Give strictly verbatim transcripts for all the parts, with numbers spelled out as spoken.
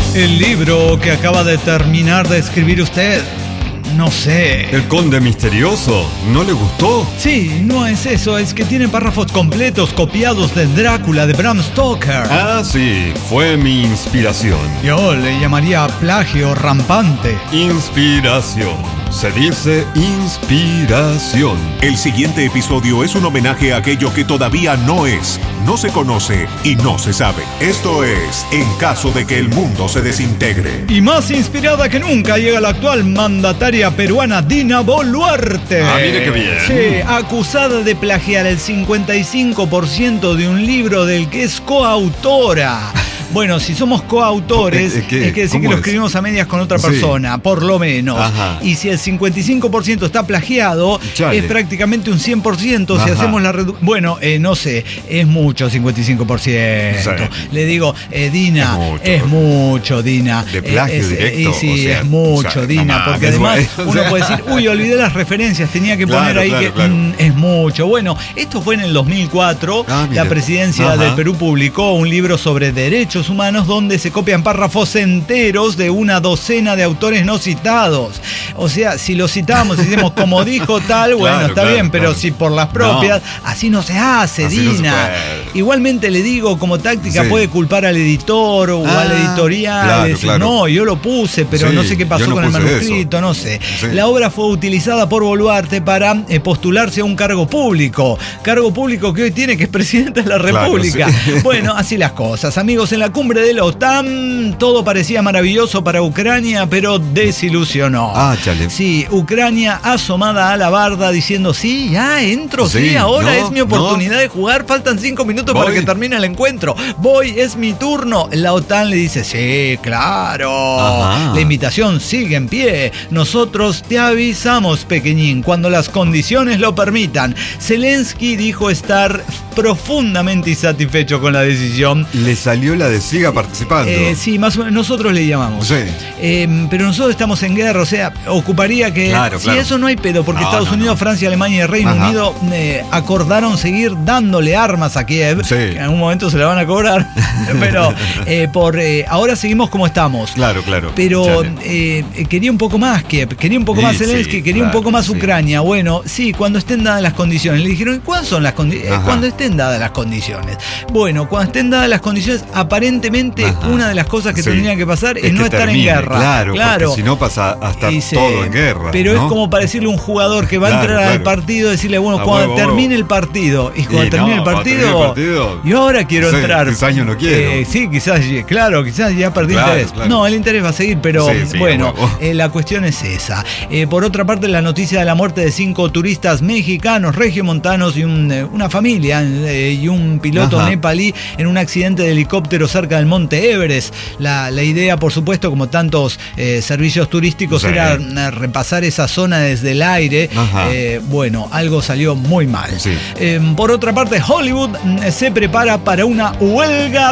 El libro que acaba de terminar de escribir usted, no sé. ¿El Conde Misterioso? ¿No le gustó? Sí, no es eso, es que tiene párrafos completos copiados de Drácula de Bram Stoker. Ah, sí, fue mi inspiración. Yo le llamaría plagio rampante. Inspiración. Se dice inspiración. El siguiente episodio es un homenaje a aquello que todavía no es, no se conoce y no se sabe. Esto es En caso de que el mundo se desintegre. Y más inspirada que nunca llega la actual mandataria peruana Dina Boluarte. Ah, mire qué bien. Sí, acusada de plagiar el cincuenta y cinco por ciento de un libro del que es coautora. Bueno, si somos coautores, es que, es que decir que lo escribimos a medias con otra persona, sí, por lo menos. Ajá. Y si el cincuenta y cinco por ciento está plagiado, Chale. es prácticamente un cien por ciento. Ajá. Si hacemos la redu- Bueno, eh, no sé, es mucho cincuenta y cinco por ciento. Sí. Le digo, eh, Dina, es mucho, es mucho Dina. De plagio eh, es, directo. Y sí, o sea, es mucho, o sea, Dina, no porque además bueno, uno puede decir, uy, olvidé las referencias, tenía que poner claro, ahí claro, que claro. Mm, es mucho. Bueno, esto fue en el dos mil cuatro. Ah, la presidencia Ajá. del Perú publicó un libro sobre derechos humanos donde se copian párrafos enteros de una docena de autores no citados. O sea, si lo citamos y decimos como dijo tal, bueno, claro, está claro, bien, pero claro. si por las propias, no. así no se hace, así Dina. No se Igualmente le digo, como táctica, sí. puede culpar al editor o ah, al editorial. Claro, decir, claro. No, yo lo puse, pero sí, no sé qué pasó no con el manuscrito, eso. no sé. Sí. La obra fue utilizada por Boluarte para eh, postularse a un cargo público. Cargo público que hoy tiene, que es presidente de la República. Claro, sí. Bueno, así las cosas. Amigos, en la cumbre de la OTAN, todo parecía maravilloso para Ucrania, pero desilusionó. Ah, chale. Sí, Ucrania asomada a la barda diciendo, sí, ya entro, sí, sí ahora no, es mi oportunidad no. de jugar, faltan cinco minutos Voy. para que termine el encuentro. Voy, es mi turno. La OTAN le dice, sí, claro. Ajá. La invitación sigue en pie. Nosotros te avisamos, pequeñín, cuando las condiciones lo permitan. Zelensky dijo estar profundamente insatisfecho con la decisión. Le salió la de siga participando. Eh, sí, más o menos, nosotros le llamamos. Sí. Eh, pero nosotros estamos en guerra, o sea, ocuparía que... Claro, si claro. eso no hay pedo, porque no, Estados no, Unidos, no. Francia, Alemania y Reino Ajá. Unido eh, acordaron seguir dándole armas a Kiev, sí. que en algún momento se la van a cobrar, pero eh, por eh, ahora seguimos como estamos. Claro, claro. Pero eh, quería un poco más Kiev, quería un poco sí, más Zelensky, sí, quería claro, un poco más sí. Ucrania. Bueno, sí, cuando estén dadas las condiciones. Le dijeron, ¿cuáles son las condiciones? Cuando estén dadas las condiciones. Bueno, cuando estén dadas las condiciones, aparentemente Ajá. una de las cosas que sí. tendría que pasar es, es no estar termine, en guerra. Claro, claro. Porque si no pasa a estar Dice, todo en guerra. Pero ¿no? es como para decirle a un jugador que va a claro, entrar claro. al partido, decirle, bueno, a cuando huevo, termine huevo. el partido, y cuando y termine, no, el partido, el partido, yo ahora quiero sí, entrar. Quizás yo no quiero. Eh, sí, quizás, claro, quizás ya perdí claro, interés. Claro. No, el interés va a seguir, pero sí, sí, bueno, eh, la cuestión es esa. Eh, por otra parte, la noticia de la muerte de cinco turistas mexicanos, regiomontanos y un, eh, una familia eh, y un piloto Ajá. nepalí en un accidente de helicóptero cerca del monte Everest. La, la idea, por supuesto, como tantos eh, servicios turísticos, sí. era eh, repasar esa zona desde el aire. Eh, bueno, algo salió muy mal. Sí. Eh, por otra parte, Hollywood eh, se prepara para una huelga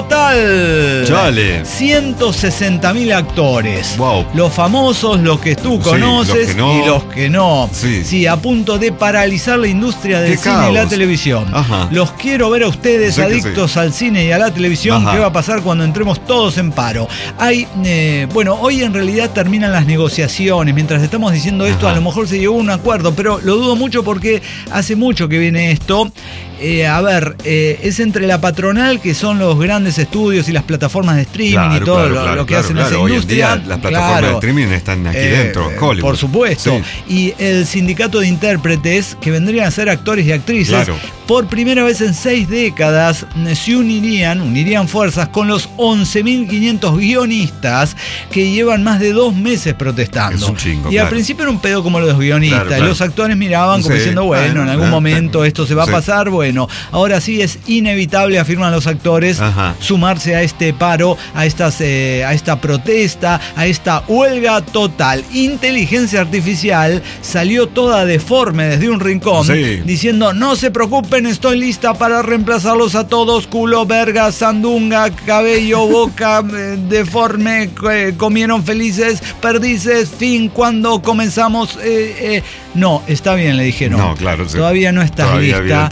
total. Chale. ciento sesenta mil actores. Wow. Los famosos, los que tú sí, conoces los que no. y los que no. Sí. sí, a punto de paralizar la industria del cine caos. y la televisión. Ajá. Los quiero ver a ustedes, sí adictos sí. al cine y a la televisión. Ajá. ¿Qué va a pasar cuando entremos todos en paro? Hay, eh, bueno, hoy en realidad terminan las negociaciones. Mientras estamos diciendo esto, Ajá. a lo mejor se llegó a un acuerdo, pero lo dudo mucho porque hace mucho que viene esto. Eh, a ver, eh, es entre la patronal, que son los grandes estudios y las plataformas de streaming claro, y todo claro, lo, claro, lo que claro, hacen claro. esa Hoy industria. En día, las plataformas claro, de streaming están aquí eh, dentro, Hollywood. Por supuesto. Sí. Y el sindicato de intérpretes, que vendrían a ser actores y actrices, claro. por primera vez en seis décadas se unirían, unirían fuerzas con los once mil quinientos guionistas que llevan más de dos meses protestando. Es un chingo, y claro. al principio era un pedo como los guionistas. Claro, claro. Los actores miraban como sí. diciendo, bueno, en algún ah, momento esto se va sí. a pasar. Bueno, ahora sí es inevitable, afirman los actores, Ajá. sumarse a este paro, a, estas, eh, a esta protesta, a esta huelga total. Inteligencia artificial salió toda deforme desde un rincón, sí. diciendo, no se preocupen, estoy lista para reemplazarlos a todos, culo, verga, sandunga, cabello, boca, eh, deforme, eh, comieron felices, perdices, fin, cuando comenzamos, eh, eh. no, está bien, le dijeron. No, claro. Sí. Todavía no estás Todavía, lista. evidentemente no.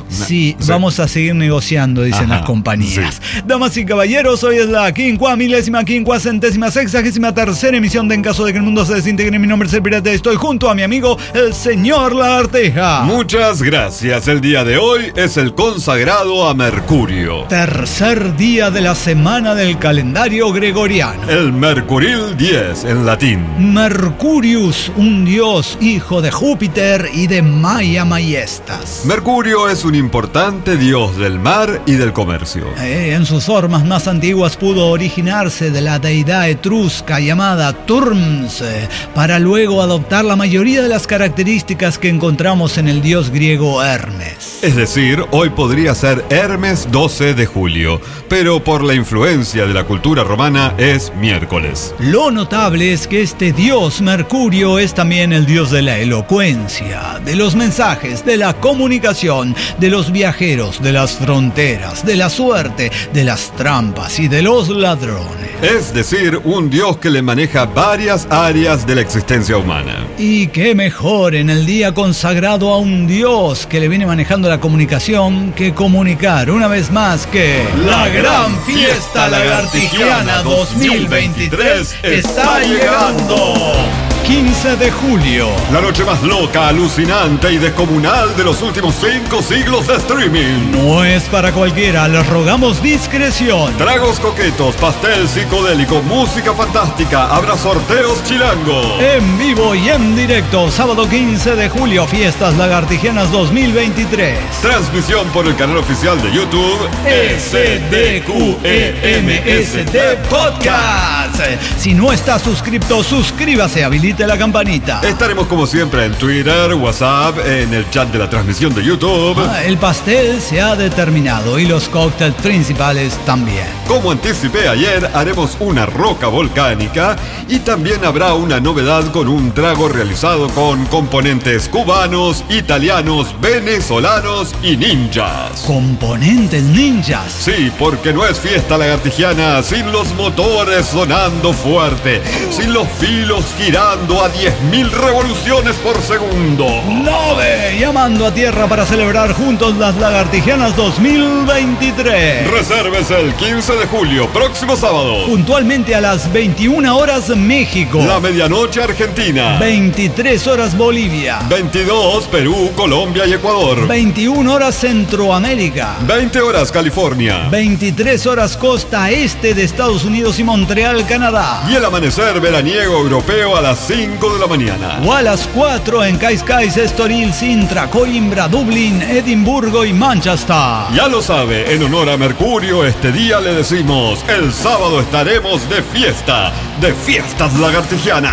Sí, sí, vamos a seguir negociando, dicen Ajá, las compañías. Sí. Damas y caballeros, hoy es la quincuá, milésima, quincuá, centésima, sexagésima tercera emisión de En Caso de que el Mundo se Desintegre. Mi nombre es el Pirata y estoy junto a mi amigo, el señor Lagartija. Muchas gracias. El día de hoy es el consagrado a Mercurio. Tercer día de la semana del calendario gregoriano. El Mercuril diez en latín. Mercurius, un dios hijo de Júpiter y de Maia Maiestas. Mercurio es un importante dios del mar y del comercio. Eh, en sus formas más antiguas pudo originarse de la deidad etrusca llamada Turms, eh, para luego adoptar la mayoría de las características que encontramos en el dios griego Hermes. Es decir, hoy podría ser Hermes doce de julio, pero por la influencia de la cultura romana es miércoles. Lo notable es que este dios Mercurio es también el dios de la elocuencia, de los mensajes, de la comunicación, de los viajeros, de las fronteras, de la suerte, de las trampas y de los ladrones. Es decir, un dios que le maneja varias áreas de la existencia humana. Y qué mejor en el día consagrado a un dios que le viene manejando la comunicación que comunicar una vez más que la gran fiesta lagartijiana dos mil veintitrés está llegando. quince de julio. La noche más loca, alucinante y descomunal de los últimos cinco siglos de streaming. No es para cualquiera, les rogamos discreción. Tragos coquetos, pastel psicodélico, música fantástica, habrá sorteos chilangos. En vivo y en directo, sábado quince de julio, Fiestas Lagartijianas dos mil veintitrés. Transmisión por el canal oficial de YouTube S D Q E M S T Podcast. Si no está suscripto, suscríbase, habilite la campanita. Estaremos como siempre en Twitter, WhatsApp, en el chat de la transmisión de YouTube. Ah, el pastel se ha determinado y los cócteles principales también. Como anticipé ayer, haremos una roca volcánica y también habrá una novedad con un trago realizado con componentes cubanos, italianos, venezolanos y ninjas. ¿Componentes ninjas? Sí, porque no es fiesta lagartijiana sin los motores sonando fuerte, sin los filos girando a diez mil revoluciones por segundo. ¡Nove! Llamando a tierra para celebrar juntos las Lagartijianas dos mil veintitrés. Reserves el quince de julio, próximo sábado. Puntualmente a las veintiuna horas México. La medianoche Argentina. veintitrés horas Bolivia. veintidós Perú, Colombia y Ecuador. veintiuna horas Centroamérica. veinte horas California. veintitrés horas costa este de Estados Unidos y Montreal, Canadá. Y el amanecer veraniego europeo a las cinco de la mañana. O a las cuatro en Cascais, Estoril, Sintra, Coimbra, Dublín, Edimburgo y Manchester. Ya lo sabe, en honor a Mercurio, este día le decimos, el sábado estaremos de fiesta, de fiestas lagartijianas.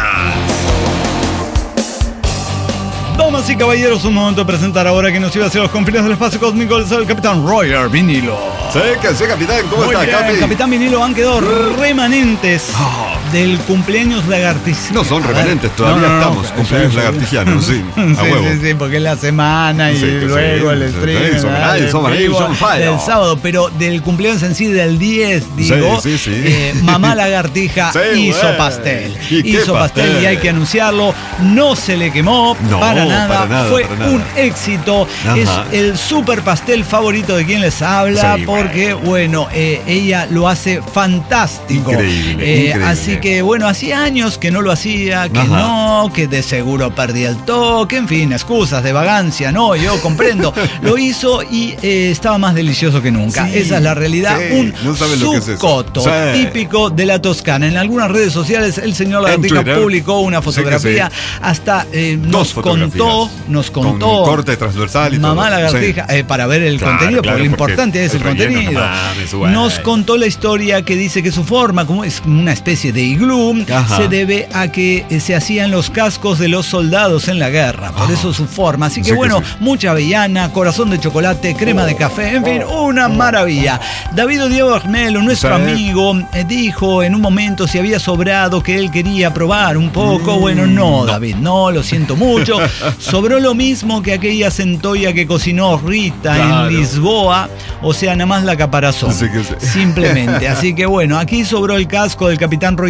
Damas y caballeros, un momento de presentar ahora que nos iba hacia los confines del espacio cósmico el capitán Roger Vinilo. Sí, que sí, capitán, ¿cómo Muy está, bien, Capi? Capitán Vinilo, han quedado remanentes oh. del cumpleaños lagartijiano. No son remanentes, todavía no, no, estamos, no, cumpleaños sí, lagartijianos, sí, a sí, huevo. Sí, sí, porque es la semana y sí, luego sí, el stream, sí, ¿verdad? Somos ahí, somos del sábado, pero del cumpleaños en sí del diez, digo, sí, sí, sí. Eh, mamá lagartija sí, hizo güey. pastel. ¿Y hizo pastel? pastel y hay que anunciarlo, no se le quemó no, para nada, para nada fue para nada. un éxito. Ajá. Es el super pastel favorito de quien les habla, sí, porque, bueno, eh, ella lo hace fantástico. Increíble, eh, increíble. Así que, bueno, hacía años que no lo hacía, que Ajá. no, que de seguro perdía el toque, en fin, excusas de vagancia, no, yo comprendo. Lo hizo y eh, estaba más delicioso que nunca. Sí, esa es la realidad. Sí, un no sucoto sí. típico de la Toscana. En algunas redes sociales el señor Lagartija publicó una fotografía, sí, sí. hasta eh, nos contó, nos contó con corte transversal y mamá todo. lagartija, sí. eh, para ver el claro, contenido, claro, porque lo importante es el, el contenido. No mames, nos contó la historia que dice que su forma, como es una especie de iglú, Ajá. se debe a que eh, se hacían los cascos de los soldados en la guerra. Por Ajá. eso su forma. Así que sí, bueno, que sí. mucha avellana, corazón de chocolate, crema oh, de café, en fin, oh, una maravilla. David Diego Armelo, nuestro sí. amigo, eh, dijo en un momento si había sobrado que él quería probar un poco. Mm, bueno, no, no, David, no, lo siento mucho. Sobró lo mismo que aquella centolla que cocinó Rita claro. en Lisboa, o sea, nada más la caparazón. Sí que sí. Simplemente. Así que bueno, aquí sobró el casco del capitán Roger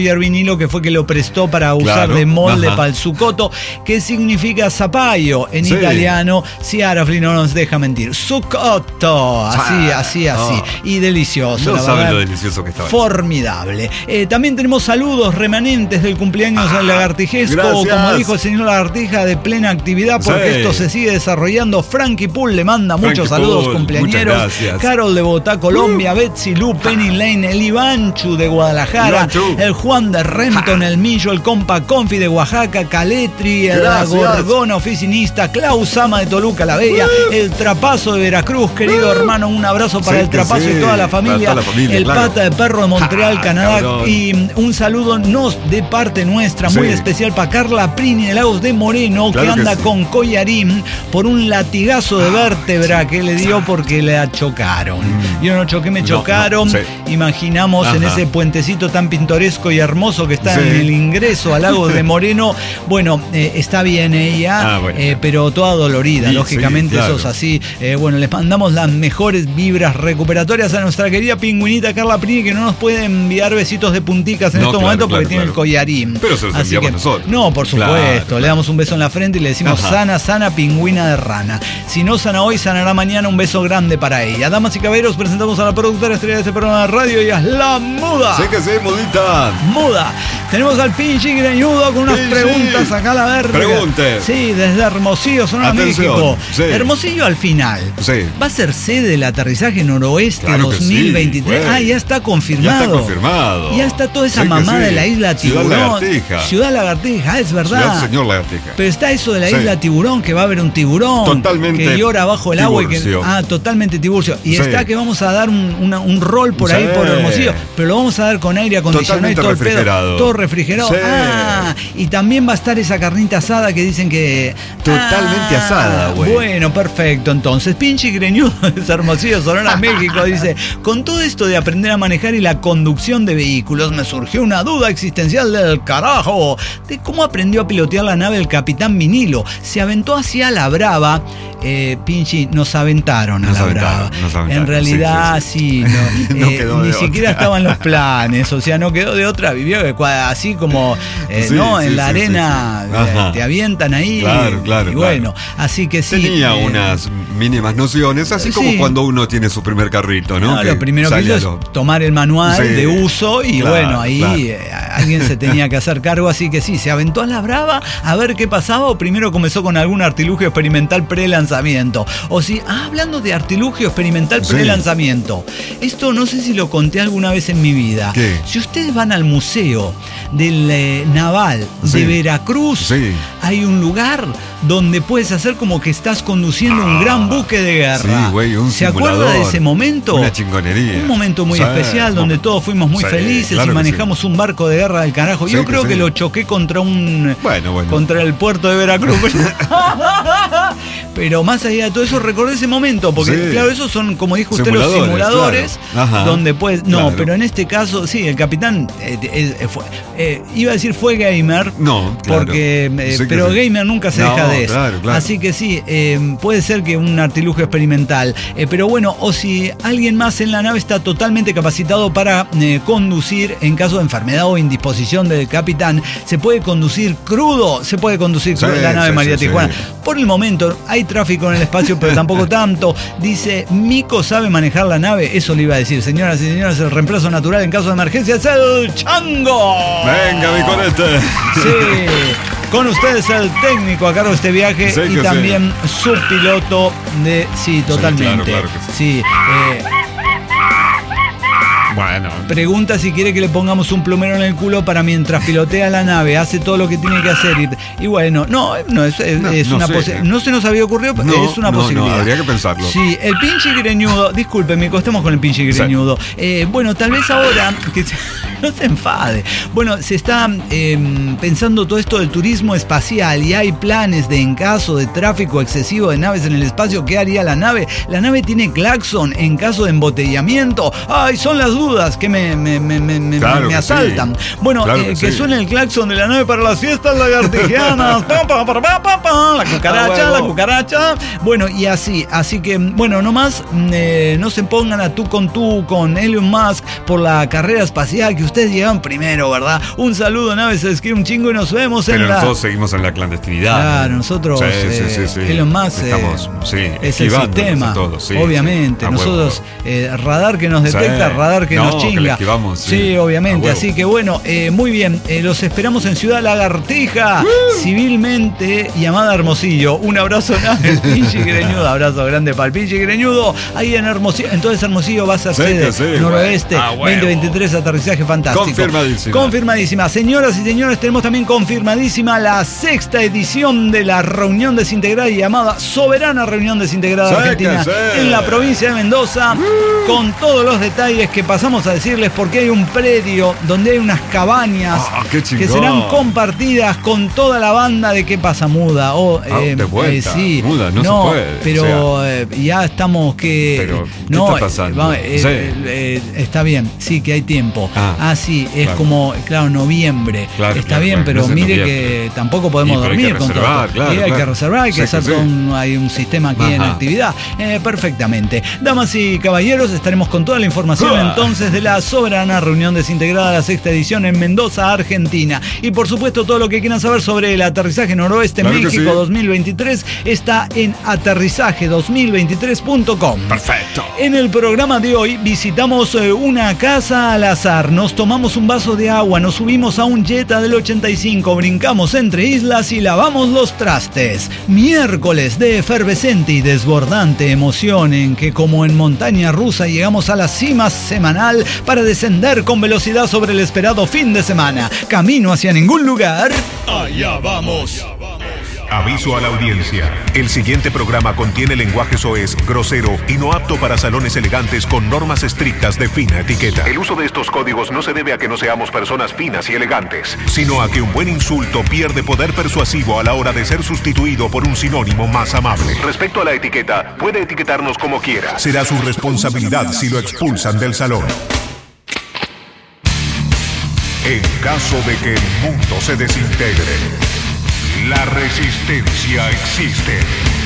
Javier Vinilo, que fue que lo prestó para usar claro. de molde Ajá. para el Zucotto, que significa zapallo en sí. italiano, si Arafli no nos deja mentir. Zucotto, así, ah, así, así. Oh. Y delicioso. No la saben verdad, lo delicioso que estaba. Formidable. Eh, también tenemos saludos remanentes del cumpleaños ah, del Lagartijesco, gracias. Como dijo el señor Lagartija, de plena actividad, porque sí. esto se sigue desarrollando. Frankie Pool le manda Frankie muchos saludos Pool, cumpleañeros. Carol de Bogotá, Colombia, uh. Betsy Lu, Penny Lane, el Ivanchu de Guadalajara, Ivanchu. El Juan de Renton, el Millo, el Compa Confi de Oaxaca, Caletri, el Gorgona oficinista, Klaus Ama de Toluca la Bella, uh. el Trapazo de Veracruz, querido uh. hermano, un abrazo para sí, el Trapazo sí. y toda la familia, toda la familia el claro. Pata de Perro de Montreal, ah, Canadá, cabrón. Y un saludo nos de parte nuestra, sí. muy especial para Carla Prini de Lagos de Moreno, claro que anda que sí. con collarín por un latigazo de vértebra que le dio porque la chocaron. Mm. Yo no choqué, me chocaron. No, no, sí. Imaginamos Ajá. en ese puentecito tan pintoresco y hermoso que está sí. en el ingreso a Lagos de Moreno. Bueno, eh, está bien ella, ah, bueno. eh, pero toda dolorida. Sí, lógicamente, sí, claro. eso es así. Eh, bueno, les mandamos las mejores vibras recuperatorias a nuestra querida pingüinita Carla Prini, que no nos puede enviar besitos de punticas en no, estos claro, momentos porque claro, tiene claro. el collarín. Pero se los así enviamos que, nosotros. No, por supuesto. Claro. Le damos un beso en la frente y le decimos Ajá. sana, sana, pingüina de rana. Si no sana hoy, sanará mañana. Un beso grande para ella. Damas y caballeros, presentamos a la productora estrella de este programa de radio. Ella es la Muda. Sí que sí, Mudita. Muda. Tenemos al Pinchi Greñudo con unas Pinchi. preguntas acá a la verga. Pregunte. Sí, desde Hermosillo, Sonora, México. Sí. Hermosillo al final. Sí. ¿Va a ser sede del aterrizaje noroeste claro dos mil veintitrés? Sí, ah, ya está confirmado. Ya está confirmado. Ya está toda esa sí mamá sí. de la isla Tiburón. Ciudad Lagartija. Ciudad Lagartija, es verdad. Ciudad Señor Lagartija. Pero está eso de la sí. isla Tiburón, que va a haber un tiburón. Totalmente. Que llora bajo el agua. Y que, ah, totalmente Tiburcio. Y sí. está que vamos a dar un, una, un rol por sí. ahí por Hermosillo. Pero lo vamos a dar con aire acondicionado y todo el pedo. Todo refrigerado. Sí. Ah, y también va a estar esa carnita asada que dicen que... Totalmente ah, asada, güey. Bueno, perfecto. Entonces, Pinchi Greñudo de Hermosillo, Sonora, México, dice: con todo esto de aprender a manejar y la conducción de vehículos, me surgió una duda existencial del carajo de cómo aprendió a pilotear la nave el capitán Vinilo. Se aventó hacia la brava. Eh, Pinchi, nos aventaron a nos la aventaron, brava. Nos aventaron. En realidad, sí, sí. sí no, no eh, ni siquiera otra. Estaban los planes, o sea, no quedó de otra. Vivió así como, eh, sí, ¿no? Sí, en la sí, arena sí, sí. te avientan ahí. Claro, claro. Y bueno, claro. así que sí. Tenía eh, unas mínimas nociones, así sí. como cuando uno tiene su primer carrito, ¿no? no que lo primero que hizo lo... es tomar el manual sí. de uso y claro, bueno, ahí claro. eh, alguien se tenía que hacer cargo, así que sí, se aventó a la brava a ver qué pasaba, o primero comenzó con algún artilugio experimental pre-lanzamiento. O si, ah, hablando de artilugio experimental sí. pre-lanzamiento, esto no sé si lo conté alguna vez en mi vida. ¿Qué? Si ustedes van al museo del eh, Naval sí. de Veracruz, sí. hay un lugar donde puedes hacer como que estás conduciendo ah, un gran buque de guerra. Sí, güey, un ¿Se simulador, acuerda de ese momento? Una chingonería. Un momento muy sí, especial donde todos fuimos muy sí, felices claro y manejamos sí. un barco de guerra del carajo. Yo sí, creo que, que sí. lo choqué contra un bueno, bueno. contra el puerto de Veracruz. Pero más allá de todo eso, recordé ese momento, porque sí. claro, esos son, como dijo usted, simuladores, los simuladores, claro. donde pues, no, claro. pero en este caso, sí, el capitán eh, eh, fue, eh, iba a decir fue gamer, no, claro. porque, eh, sí pero sí. gamer nunca se no, deja de eso. Claro, claro. Así que sí, eh, puede ser que un artilugio experimental, eh, pero bueno, o si alguien más en la nave está totalmente capacitado para eh, conducir en caso de enfermedad o indisposición del capitán, se puede conducir crudo, se puede conducir crudo sí, la nave sí, María sí, Tijuana. Sí. Por el momento hay tráfico en el espacio, pero tampoco tanto. Dice, Mico sabe manejar la nave. Eso le iba a decir, señoras y señores, el reemplazo natural en caso de emergencia es el chango. Venga, mi conete. Sí. Con ustedes el técnico a cargo de este viaje sí, y también sí. su piloto de... Sí, totalmente. Sí, claro, claro que sí. sí eh, Bueno. Pregunta si quiere que le pongamos un plumero en el culo para mientras pilotea la nave, hace todo lo que tiene que hacer. Y, y bueno, no, no, es, es, no, es no una posibilidad. No se nos había ocurrido, pero no, es una no, posibilidad. No, habría que pensarlo. Sí, el pinche greñudo, disculpe, me costemos con el pinche greñudo. Sí. Eh, bueno, tal vez ahora, que se, no se enfade. Bueno, se está eh, pensando todo esto del turismo espacial y hay planes de, en caso de tráfico excesivo de naves en el espacio, ¿qué haría la nave? La nave tiene claxon en caso de embotellamiento. ¡Ay, son las dudas! dudas, que me, me, me, me, claro me que asaltan. Sí. Bueno, claro eh, que, que sí. suene el claxon de la nave para las fiestas lagartijanas. pa, pa, pa, pa, pa, pa, la cucaracha, ah, la cucaracha. Bueno, y así, así que, bueno, nomás eh, no se pongan a tú con tú con Elon Musk por la carrera espacial, que ustedes llegan primero, ¿verdad? Un saludo, nave, se escribe un chingo y nos vemos Pero en la... Pero nosotros seguimos en la clandestinidad. Claro, nosotros, sí, eh, sí, sí, sí. Elon Musk Estamos, sí, es el sistema, todos, sí, obviamente. Sí, nosotros, eh, radar que nos detecta, sí. radar que no, nos chinga. Que sí, sí, obviamente. Así que bueno, eh, muy bien, eh, los esperamos en Ciudad Lagartija, uh. civilmente llamada Hermosillo. Un abrazo, nave, pinche greñudo, abrazo grande para el pinche greñudo. Ahí en Hermosillo, entonces Hermosillo va a ser sede sí, noroeste, ah, veinte veintitrés, aterrizaje fantástico. Confirmadísima. Confirmadísima. Señoras y señores, tenemos también confirmadísima la sexta edición de la reunión desintegrada llamada Soberana Reunión Desintegrada sí, Argentina en la provincia de Mendoza, uh. con todos los detalles que pasamos a decirles, porque hay un predio donde hay unas cabañas oh, que serán compartidas con toda la banda de ¿Qué pasa, Muda? Oh, ah, eh, de vuelta. Eh, sí. Muda, no, no se puede. Pero o sea, eh, ya estamos que... Pero, ¿qué no, está pasando? Eh, sí. eh, eh, está bien, sí, que hay tiempo. Ah, ah sí, es claro. como, claro, noviembre. Claro, está claro, bien, claro, pero no mire noviembre. que tampoco podemos y, dormir hay que con reservar, todo. Claro, y hay claro. que reservar, hay que sí, hacer sí, todo sí. un, hay un sistema aquí Ajá. en actividad. Eh, perfectamente. Damas y caballeros, estaremos con toda la información uh. entonces de la Soberana Reunión Desintegrada, la sexta edición en Mendoza, Argentina. Y por supuesto, todo lo que quieran saber sobre el aterrizaje noroeste claro México sí. dos mil veintitrés está en aterrizaje dos mil veintitrés punto com. Perfecto. En el programa de hoy visitamos una casa al azar, nos tomamos un vaso de agua, nos subimos a un Jetta del ochenta y cinco, brincamos entre islas y lavamos los trastes. Miércoles de efervescente y desbordante emoción en que, como en montaña rusa, llegamos a la cima semanal para descender con velocidad sobre el esperado fin de semana. Camino hacia ningún lugar. Allá vamos. Aviso a la audiencia. El siguiente programa contiene lenguaje soez, grosero y no apto para salones elegantes con normas estrictas de fina etiqueta. El uso de estos códigos no se debe a que no seamos personas finas y elegantes, sino a que un buen insulto pierde poder persuasivo a la hora de ser sustituido por un sinónimo más amable. Respecto a la etiqueta, puede etiquetarnos como quiera. Será su responsabilidad si lo expulsan del salón. En caso de que el mundo se desintegre, la resistencia existe.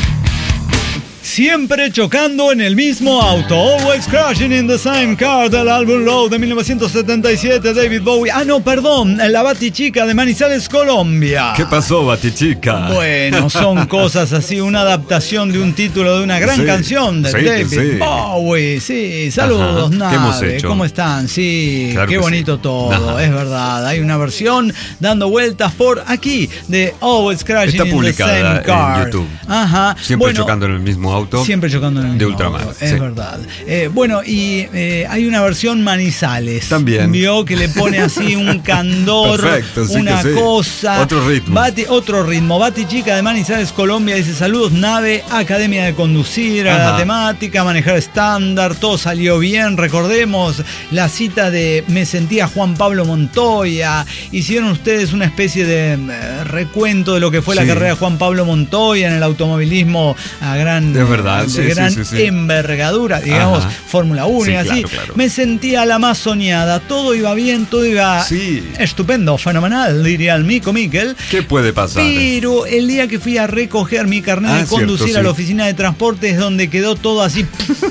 Siempre chocando en el mismo auto. Always crashing in the same car, del álbum Low de mil novecientos setenta y siete, David Bowie. Ah, no, perdón, la Batichica de Manizales, Colombia. ¿Qué pasó, Batichica? Bueno, son cosas así, una adaptación de un título de una gran sí, canción de sí, David sí. Bowie. Sí, saludos, Nave. ¿Qué hemos hecho? ¿Cómo están? Sí, claro qué bonito sí. todo, Ajá. es verdad. Hay una versión dando vueltas por aquí de Always crashing Está in the same car. En YouTube. Ajá. Siempre bueno, chocando en el mismo auto. Siempre chocando en el mismo de Ultraman, auto, es sí. verdad. Eh, bueno, y eh, hay una versión Manizales. También. Vio que le pone así un candor, Perfecto, sí una que sí. cosa. Otro ritmo. Bati, otro ritmo. Batichica de Manizales, Colombia, dice: saludos, Nave, Academia de Conducir, a la temática, manejar estándar, todo salió bien. Recordemos la cita de Me Sentía Juan Pablo Montoya. Hicieron ustedes una especie de eh, recuento de lo que fue sí. la carrera de Juan Pablo Montoya en el automovilismo a gran, de verdad, de sí, gran sí, sí, sí. envergadura, digamos, Ajá. Fórmula uno sí, y así. Claro, claro. Me sentía la más soñada, todo iba bien, todo iba sí. estupendo, fenomenal, diría el Mico Miquel. ¿Qué puede pasar? Pero el día que fui a recoger mi carnet ah, de conducir cierto, a la sí. oficina de transporte es donde quedó todo así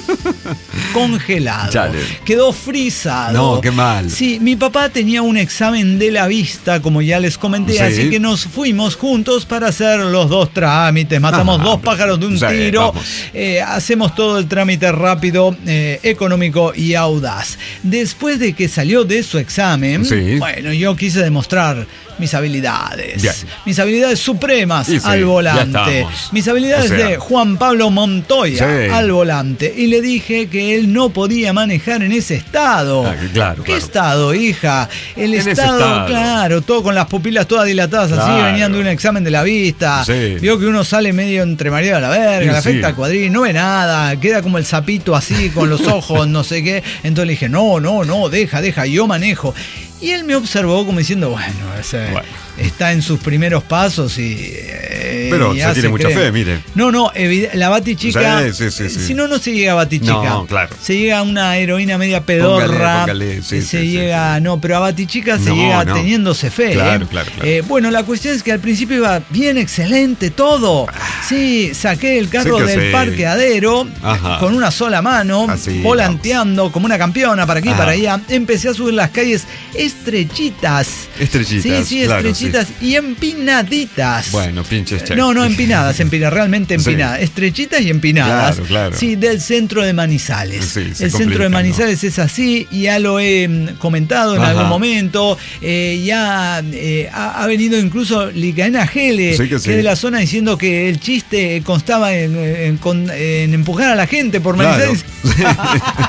congelado. Chale. Quedó frisado. No, qué mal. Sí, mi papá tenía un examen de la vista, como ya les comenté, sí. así que nos fuimos juntos para hacer los dos trámites. Matamos Ajá. dos pájaros de un sí, tiro. Eh, hacemos todo el trámite rápido, eh, económico y audaz. Después de que salió de su examen, sí. bueno, yo quise demostrar mis habilidades. Bien. Mis habilidades supremas sí, al volante. Mis habilidades o sea, de Juan Pablo Montoya sí. al volante. Y le dije que él no podía manejar en ese estado. Ah, claro, ¿Qué claro. estado, hija? El estado, estado, claro, todo con las pupilas todas dilatadas claro. así, venían de un examen de la vista. Sí. Vio que uno sale medio entre mareado a la verga, sí, le afecta sí. al cuadril, no ve nada, queda como el sapito así con los ojos, no sé qué. Entonces le dije, no, no, no, deja, deja, yo manejo. Y él me observó como diciendo, bueno, ese, bueno. está en sus primeros pasos y... Eh, Pero y se tiene mucha creen. fe, mire. No, no, la Batichica... Sí, sí, sí, sí. Si no, no se llega a Batichica. No, claro. Se llega a una heroína media pedorra. Póngale, póngale, sí, se sí, llega... sí, sí. No, pero a Batichica se no, llega no. teniéndose fe. Claro, ¿eh? claro, claro. Eh, bueno, la cuestión es que al principio iba bien, excelente, todo. Sí, saqué el carro sí del sí. parqueadero Ajá. con una sola mano, Así, volanteando vamos. como una campeona para aquí y Ajá. para allá. Empecé a subir las calles estrechitas. Estrechitas. Sí, sí, claro, estrechitas sí. y empinaditas. Bueno, pinches check. No, no, empinadas, empinadas, realmente empinadas. Sí. Estrechitas y empinadas. Claro, claro. Sí, del centro de Manizales. Sí, el centro de Manizales ¿no? es así, ya lo he comentado en Ajá. algún momento. Eh, ya eh, ha, ha venido incluso Licaena Gele, sí que, que sí. es de la zona, diciendo que el chiste constaba en, en, en, en empujar a la gente por Manizales. Claro.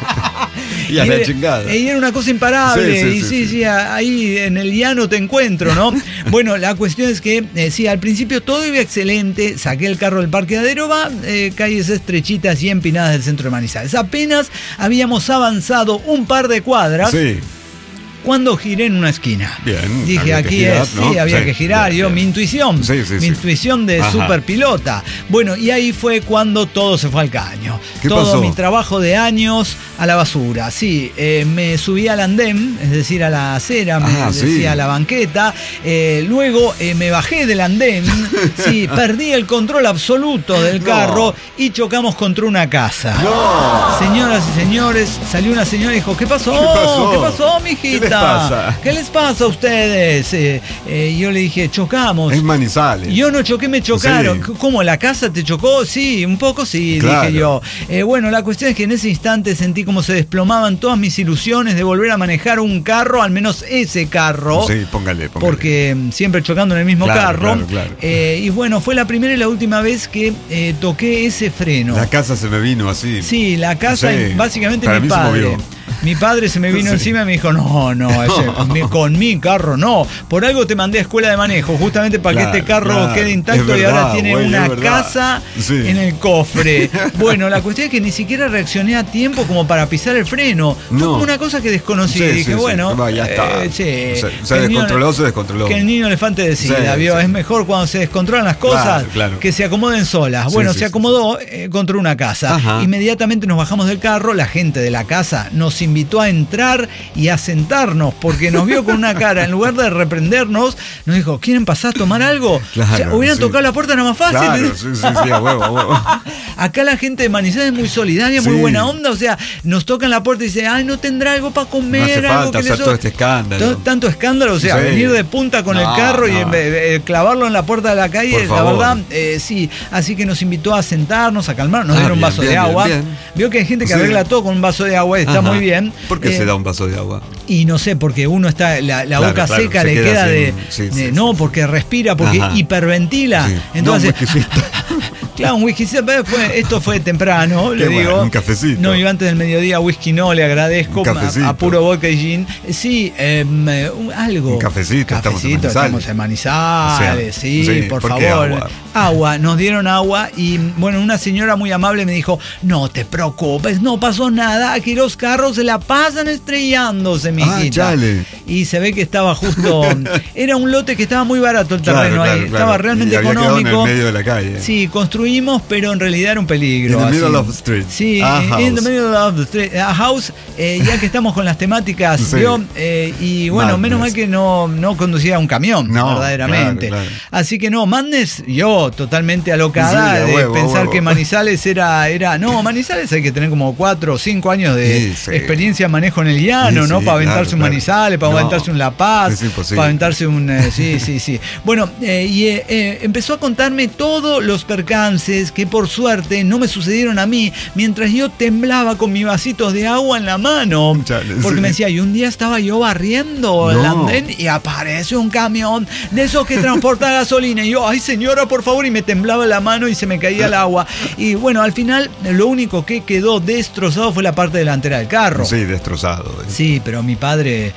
Y a la chingada. Y era una cosa imparable. Sí, sí, y sí, sí, sí, sí, ahí en el llano te encuentro, ¿no? Bueno, la cuestión es que, eh, sí, al principio todo iba excelente. Saqué el carro del parqueadero, va, eh, calles estrechitas y empinadas del centro de Manizales. Apenas habíamos avanzado un par de cuadras. Sí. Cuando giré en una esquina. Bien. Dije, aquí girar, es, ¿no? sí, había sí, que girar. Bien, yo, bien. mi intuición. Sí, sí, mi sí. intuición de Ajá. superpilota. Bueno, y ahí fue cuando todo se fue al caño. ¿Qué todo pasó? mi trabajo de años a la basura. Sí, eh, me subí al andén, es decir, a la acera, me ah, decía sí. a la banqueta. Eh, luego eh, me bajé del andén. Sí, perdí el control absoluto del carro no. y chocamos contra una casa. No. Señoras y señores, salió una señora y dijo, ¿qué pasó? ¿Qué pasó, ¿Qué pasó, mijita? ¿Qué les pasa? ¿Qué les pasa a ustedes? Eh, eh, yo le dije, chocamos. Es Manizales. Yo no choqué, me chocaron. Sí. ¿Cómo? ¿La casa te chocó? Sí, un poco sí, claro. dije yo. Eh, bueno, la cuestión es que en ese instante sentí como se desplomaban todas mis ilusiones de volver a manejar un carro, al menos ese carro. Sí, póngale, póngale. Porque siempre chocando en el mismo claro, carro. Claro, claro. Eh, y bueno, fue la primera y la última vez que eh, toqué ese freno. La casa se me vino así. Sí, la casa, sí. básicamente Para mi mí padre. Se movió. Mi padre se me vino sí. encima y me dijo, no, no, ese, con, mi, con mi carro no. Por algo te mandé a escuela de manejo, justamente para claro, que este carro claro. quede intacto verdad, y ahora tiene güey, una casa sí. en el cofre. Bueno, la cuestión es que ni siquiera reaccioné a tiempo como para pisar el freno. Fue no. como una cosa que desconocí. Sí, Dije, sí, bueno, sí. ya está. Eh, sí, se se descontroló, niño, se descontroló. Que el niño elefante decida, sí, ¿vio? Sí. Es mejor cuando se descontrolan las cosas claro, claro. que se acomoden solas. Bueno, sí, se acomodó eh, contra una casa. Ajá. Inmediatamente nos bajamos del carro, la gente de la casa nos invitó a entrar y a sentarnos porque nos vio con una cara, en lugar de reprendernos, nos dijo, ¿quieren pasar a tomar algo? Claro, o sea, hubieran sí. tocado la puerta, era más fácil. Claro, sí, sí, sí, a huevo, a huevo. Acá la gente de Manizales es muy solidaria, sí. muy buena onda, o sea, nos tocan la puerta y dice, ay, no tendrá algo para comer, no hace algo falta que hacer les... todo este escándalo. Tanto escándalo, o sea, sí. venir de punta con no, el carro no. y eh, eh, clavarlo en la puerta de la calle, Por la favor. verdad, eh, sí. Así que nos invitó a sentarnos, a calmar, nos ah, dieron un bien, vaso bien, de agua. Bien, bien. Vio que hay gente que sí. arregla todo con un vaso de agua, está Ajá. muy bien. ¿Por qué eh, se da un vaso de agua? Y no sé, porque uno está, la, la claro, boca claro, seca le queda, queda sin, de, sí, de sí, no, sí. porque respira, porque Ajá. hiperventila. Sí. Entonces, no, claro, un whisky, fue, esto fue temprano, le bueno, digo. Un cafecito. No, yo antes del mediodía whisky no, le agradezco. A, a puro vodka y gin. Sí, eh, algo. Un cafecito, cafecito estamos en Manizales. O sea, sí, sí, por ¿por favor. Agua? agua, nos dieron agua y bueno, una señora muy amable me dijo, no te preocupes, no pasó nada, aquí los carros se la pasan estrellándose, mijita. Ah, y se ve que estaba justo, era un lote que estaba muy barato el terreno claro, ahí, claro, estaba claro. realmente y había económico. En el medio de la calle. Sí, construimos, pero en realidad era un peligro. In the así. middle of the street. Sí, a in house. the middle of the street. A house, eh, ya que estamos con las temáticas, sí. ¿vio? Eh, y bueno, Madness. Menos mal que no, no conducía un camión, no, verdaderamente. Claro, claro. Así que no, Madness, yo totalmente alocada sí, de huevo, pensar huevo. que Manizales era, era. No, Manizales hay que tener como cuatro o cinco años de sí, sí. experiencia en manejo en el llano, sí, ¿no? Sí, para aventarse claro, un Manizales, para no, aventarse un La Paz, para aventarse un. Eh, sí, sí, sí. Bueno, eh, y eh, eh, empezó a contarme todos los percances que por suerte no me sucedieron a mí mientras yo temblaba con mis vasitos de agua en la mano. Chale, porque sí. me decía, y un día estaba yo barriendo no. el andén y aparece un camión de esos que transporta gasolina. Y yo, ay señora, por favor, y me temblaba la mano y se me caía el agua. Y bueno, al final lo único que quedó destrozado fue la parte delantera del carro. Sí, destrozado. ¿eh? Sí, pero mi padre, mi padre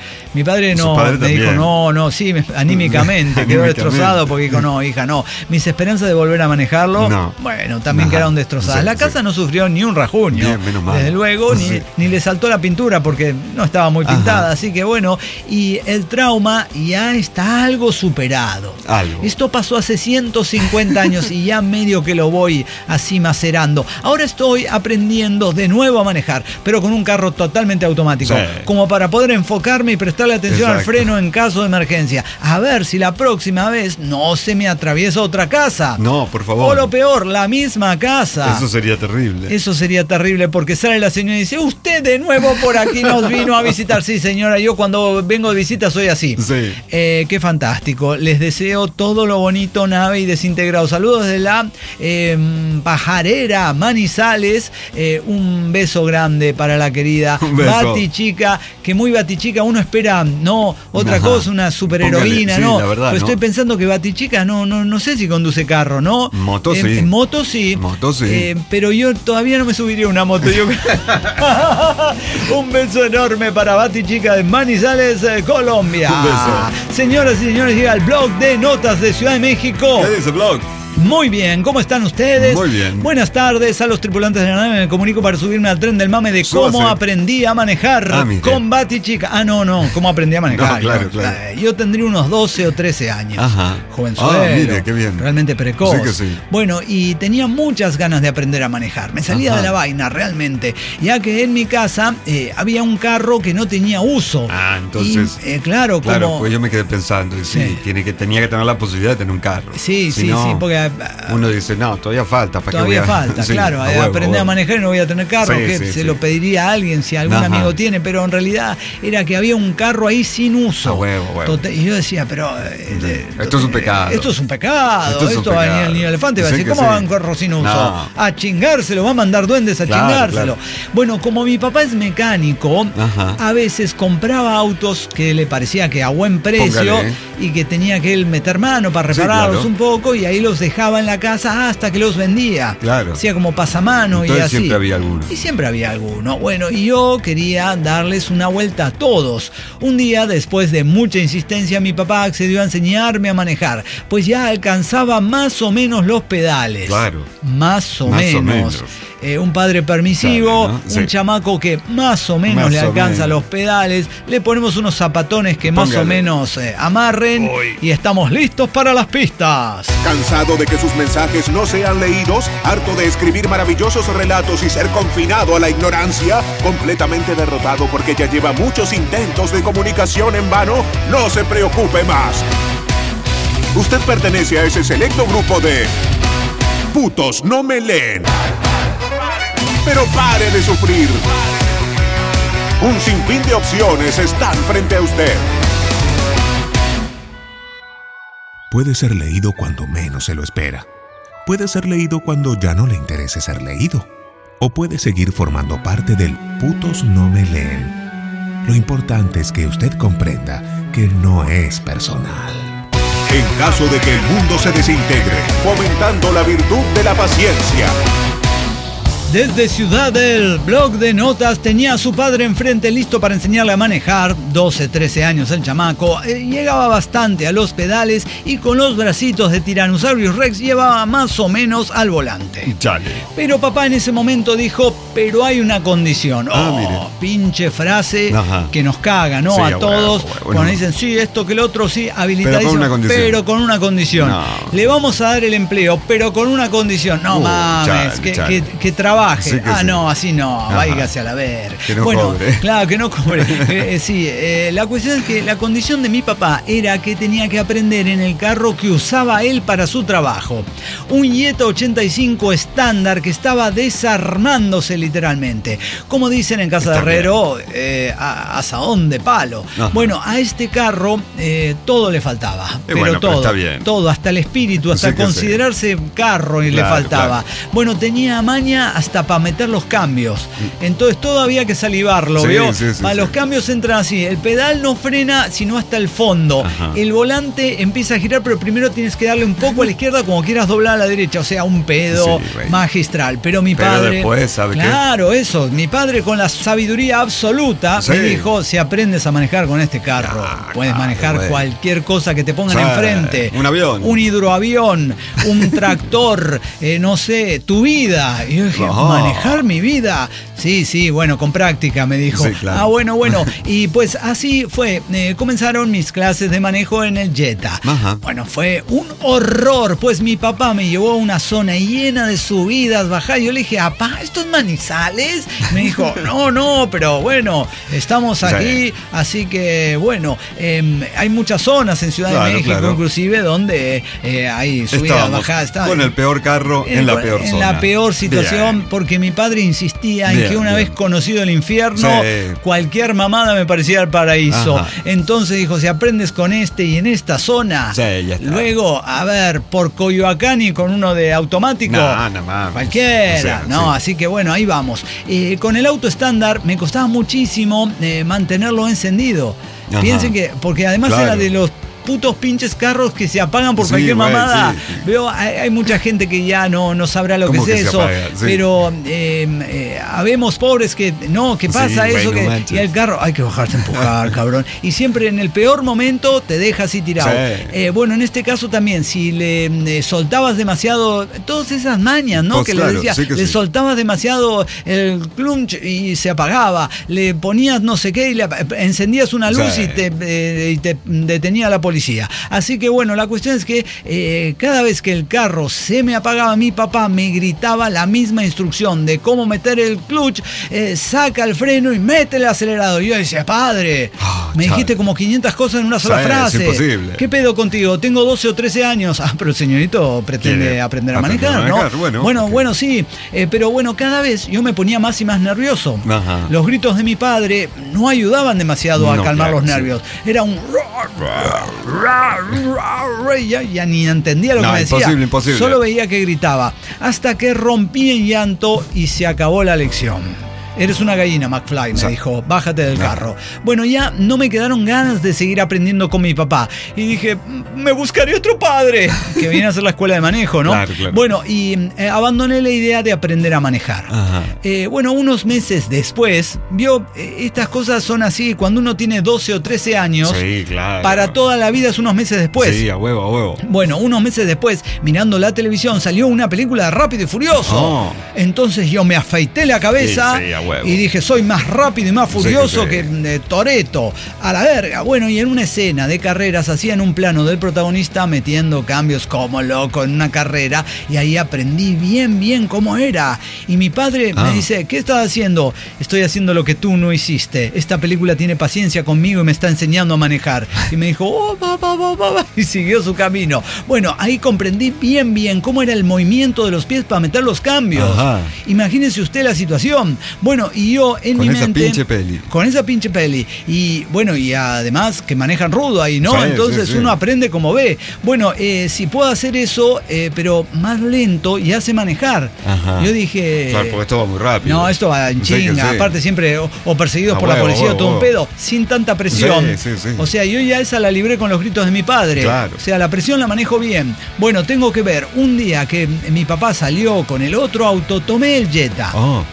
padre no, padre me también. dijo, no, no, sí, me, anímicamente, quedó destrozado porque dijo, no, hija, no. Mis esperanzas de volver a manejarlo, no. bueno, también Ajá. quedaron destrozadas. Sí, la casa sí. no sufrió ni un rajuño, Bien, menos mal. desde luego, sí. ni, ni le saltó la pintura porque no estaba muy pintada, Ajá. así que bueno, y el trauma ya está algo superado. Algo. Esto pasó hace ciento cincuenta años y ya medio que lo voy así macerando. Ahora estoy aprendiendo de nuevo a manejar, pero con un carro totalmente automático, sí. como para poder enfocarme y prestarle atención Exacto. al freno en caso de emergencia. A ver si la próxima vez no se me atraviesa otra casa. No, por favor. O lo peor, la misma casa. Eso sería terrible. Eso sería terrible porque sale la señora y dice, usted de nuevo por aquí nos vino a visitar. Sí, señora, yo cuando vengo de visita soy así. Sí. Eh, qué fantástico. Les deseo todo lo bonito, nave y desintegrado. Saludos de la eh, pajarera Manizales. Eh, un beso grande para la querida Batichica, que muy Batichica uno espera, no, otra Ajá. cosa, una superheroína, sí, ¿no? La verdad, pues ¿no? estoy pensando que Batichica no, no, no sé si conduce carro, ¿no? Moto eh, sí. En moto sí. Moto sí. Eh, pero yo todavía no me subiría a una moto. Yo... un beso enorme para Batichica de Manizales, eh, Colombia. Un beso. Señoras y señores, llega el blog de notas de Ciudad de México. ¿Qué dice el blog? Muy bien, ¿cómo están ustedes? Muy bien. Buenas tardes a los tripulantes de la nave. Me comunico para subirme al tren del mame de cómo Súbase. aprendí a manejar ah, con Batichica. Ah, no, no, cómo aprendí a manejar. No, claro, claro. Yo tendría unos doce o trece años. Ajá. Jovenzuelo. Ah, mire, qué bien. Realmente precoz. Sí que sí. Bueno, y tenía muchas ganas de aprender a manejar. Me salía Ajá. de la vaina, realmente. Ya que en mi casa eh, había un carro que no tenía uso. Ah, entonces. Y, eh, claro, Claro, como... pues yo me quedé pensando. Sí, sí. Tiene que, tenía que tener la posibilidad de tener un carro. Sí, si sí, no, sí, porque... Uno dice, no, todavía falta. ¿Para todavía qué voy a... falta, sí, claro. a Aprender huevo, a, huevo. manejar y no voy a tener carro, Sí, que sí, se sí. lo pediría a alguien si algún Ajá. amigo tiene, pero en realidad era que había un carro ahí sin uso. A huevo, huevo. Total, y yo decía, pero... Eh, esto es un pecado. Esto es un pecado. Esto, es esto un va a pecado. venir el niño elefante y va a Sí decir, que ¿cómo sí. va un carro sin uso? No. A chingárselo, va a mandar duendes a Claro, chingárselo. claro. Bueno, como mi papá es mecánico, Ajá. a veces compraba autos que le parecía que a buen precio Póngale. y que tenía que él meter mano para repararlos Sí, claro. un poco y ahí los dejaba en la casa hasta que los vendía. Claro. Hacía como pasamano Entonces y así. siempre había alguno. Y siempre había alguno. Bueno, y yo quería darles una vuelta a todos. Un día, después de mucha insistencia, mi papá accedió a enseñarme a manejar, pues ya alcanzaba más o menos los pedales. Claro. Más o Más menos. o menos. Eh, un padre permisivo, Claro, ¿no? un Sí. chamaco que más o menos Más le o alcanza menos. los pedales, le ponemos unos zapatones que más Póngale. o menos eh, amarren Uy. y estamos listos para las pistas. ¿Cansado de que sus mensajes no sean leídos? ¿Harto de escribir maravillosos relatos y ser confinado a la ignorancia? ¿Completamente derrotado porque ya lleva muchos intentos de comunicación en vano? No se preocupe más. Usted pertenece a ese selecto grupo de putos no me leen. Pero pare de sufrir. Un sinfín de opciones están frente a usted. Puede ser leído cuando menos se lo espera. Puede ser leído cuando ya no le interese ser leído. O puede seguir formando parte del putos no me leen. Lo importante es que usted comprenda que no es personal. En caso de que el mundo se desintegre, fomentando la virtud de la paciencia. Desde Ciudad del blog de notas tenía a su padre enfrente listo para enseñarle a manejar, doce, trece años el chamaco, eh, llegaba bastante a los pedales y con los bracitos de Tyrannosaurus Rex llevaba más o menos al volante. Chale. Pero papá en ese momento dijo, pero hay una condición. Ah, Oh, mire. pinche frase Ajá. que nos caga, ¿no? Sí, a a todos, huevo, huevo, cuando no. dicen, sí, esto que el otro, sí, habilitadísimo, Pero con una condición. pero con una condición. No. Le vamos a dar el empleo, pero con una condición. No Uh, mames, chale, que, chale. que, que trabaje. Sí que ah, sí. no, así no, Ajá. váyase a la ver. Que no bueno, cobre. claro, que no cobre. eh, eh, sí, eh, la cuestión es que la condición de mi papá era que tenía que aprender en el carro que usaba él para su trabajo. Un Jetta ochenta y cinco estándar que estaba desarmándose literalmente. Como dicen en Casa de Está Herrero, eh, a- asadón de palo. Ajá. Bueno, a este carro eh, todo le faltaba. pero bueno, pero todo, está bien. todo, hasta el espíritu, hasta Sí que sí. considerarse carro y le Claro, faltaba. claro. Bueno, tenía maña hasta hasta para meter los cambios. Entonces todo había que salivarlo, sí, ¿vio? Sí, sí, para sí. los cambios entran así. El pedal no frena sino hasta el fondo. Ajá. El volante empieza a girar, pero primero tienes que darle un poco a la izquierda como quieras doblar a la derecha. O sea, un pedo Sí, magistral. Pero mi pero padre... después, ¿sabe qué? Claro, eso. Mi padre con la sabiduría absoluta Sí. me dijo, si aprendes a manejar con este carro, Ah, puedes claro, manejar bueno. cualquier cosa que te pongan Sí, enfrente. un avión. Un hidroavión, un tractor, eh, no sé, tu vida. Y yo dije, Oh. ¿manejar mi vida? Sí, sí, bueno, con práctica, me dijo. Sí, claro. Ah, bueno, bueno. Y pues así fue. Eh, comenzaron mis clases de manejo en el Jetta. Ajá. Bueno, fue un horror, pues mi papá me llevó a una zona llena de subidas, bajadas. Yo le dije, papá, ¿esto es Manizales? Me dijo, no, no, pero bueno, estamos aquí, sí. Así que bueno, eh, hay muchas zonas en Ciudad claro, de México, claro. inclusive, donde eh, hay subidas, Estábamos bajadas. Está, con el peor carro en, en la peor en zona. En la peor situación, Bien. Porque mi padre insistía en Bien. que una Bien. vez conocido el infierno, sí. cualquier mamada me parecía el paraíso. Ajá. Entonces dijo, si aprendes con este y en esta zona, sí, ya está. Luego, a ver, por Coyoacán y con uno de automático, no, no mames. Cualquiera, o sea, no, sí. Así que bueno, ahí vamos. Eh, con el auto estándar me costaba muchísimo eh, mantenerlo encendido. Ajá. Piensen que, porque además claro. era de los putos pinches carros que se apagan por sí, cualquier güey, mamada. Sí, sí. Veo, hay, hay mucha gente que ya no, no sabrá lo que es que eso. Sí. Pero eh, eh, habemos pobres que, no, ¿qué pasa sí, eso? Güey, que, no y el carro, hay que bajarse a empujar, cabrón. Y siempre en el peor momento te deja así tirado. Sí. Eh, bueno, en este caso también, si le eh, soltabas demasiado, todas esas mañas, ¿no? Pues que claro, le decía, sí que le sí. soltabas demasiado el clutch y se apagaba. Le ponías no sé qué y le encendías una luz sí. y, te, eh, y te detenía la policía. Así que bueno, la cuestión es que eh, cada vez que el carro se me apagaba, mi papá me gritaba la misma instrucción de cómo meter el clutch, eh, saca el freno y mete el acelerador. Y yo decía, padre, oh, me dijiste como quinientas cosas en una sola sí, frase. Es imposible. ¿Qué pedo contigo? Tengo doce o trece años. Ah, pero el señorito pretende ¿Quiere? aprender a manejar, a manejar, ¿no? Bueno, bueno, okay. bueno, sí. Eh, pero bueno, cada vez yo me ponía más y más nervioso. Ajá. Los gritos de mi padre no ayudaban demasiado a no, calmar claro, los nervios. Sí. Era un... Ya, ya ni entendía lo no, que me decía. Imposible, imposible. Solo veía que gritaba. Hasta que rompí en llanto y se acabó la lección. Eres una gallina, McFly, me sí. dijo, bájate del no. carro. Bueno, ya no me quedaron ganas de seguir aprendiendo con mi papá. Y dije, me buscaré otro padre que viene a hacer la escuela de manejo, ¿no? Claro, claro. Bueno, y eh, abandoné la idea de aprender a manejar. Eh, bueno, unos meses después, vio, eh, estas cosas son así, cuando uno tiene doce o trece años, sí, claro. para toda la vida es unos meses después. Sí, a huevo, a huevo. Bueno, unos meses después, mirando la televisión, salió una película de Rápido y Furioso. Oh. Entonces yo me afeité la cabeza. Sí, sí, a huevo. Y dije, soy más rápido y más furioso sí, sí. que eh, Toretto. A la verga. Bueno, y en una escena de carreras hacían un plano del protagonista metiendo cambios como loco en una carrera. Y ahí aprendí bien, bien cómo era. Y mi padre ah. me dice, ¿qué estás haciendo? Estoy haciendo lo que tú no hiciste. Esta película tiene paciencia conmigo y me está enseñando a manejar. Y me dijo, oh, va, va, va, va, va. Y siguió su camino. Bueno, ahí comprendí bien, bien cómo era el movimiento de los pies para meter los cambios. Ajá. Imagínese usted la situación. Bueno, y yo en con mi esa mente, pinche peli. Con esa pinche peli. Y bueno, y además que manejan rudo ahí, ¿no? Sí, Entonces sí, sí. uno aprende como ve. Bueno, eh, si puedo hacer eso, eh, pero más lento, ya sé manejar. Ajá. Yo dije... Claro, porque esto va muy rápido. No, esto va en chinga. Sí. Aparte siempre, o, o perseguidos a por huevo, la policía, huevo, todo huevo. un pedo, sin tanta presión. Sí, sí, sí. O sea, yo ya esa la libré con los gritos de mi padre. Claro. O sea, la presión la manejo bien. Bueno, tengo que ver, un día que mi papá salió con el otro auto, tomé el Jetta. Oh.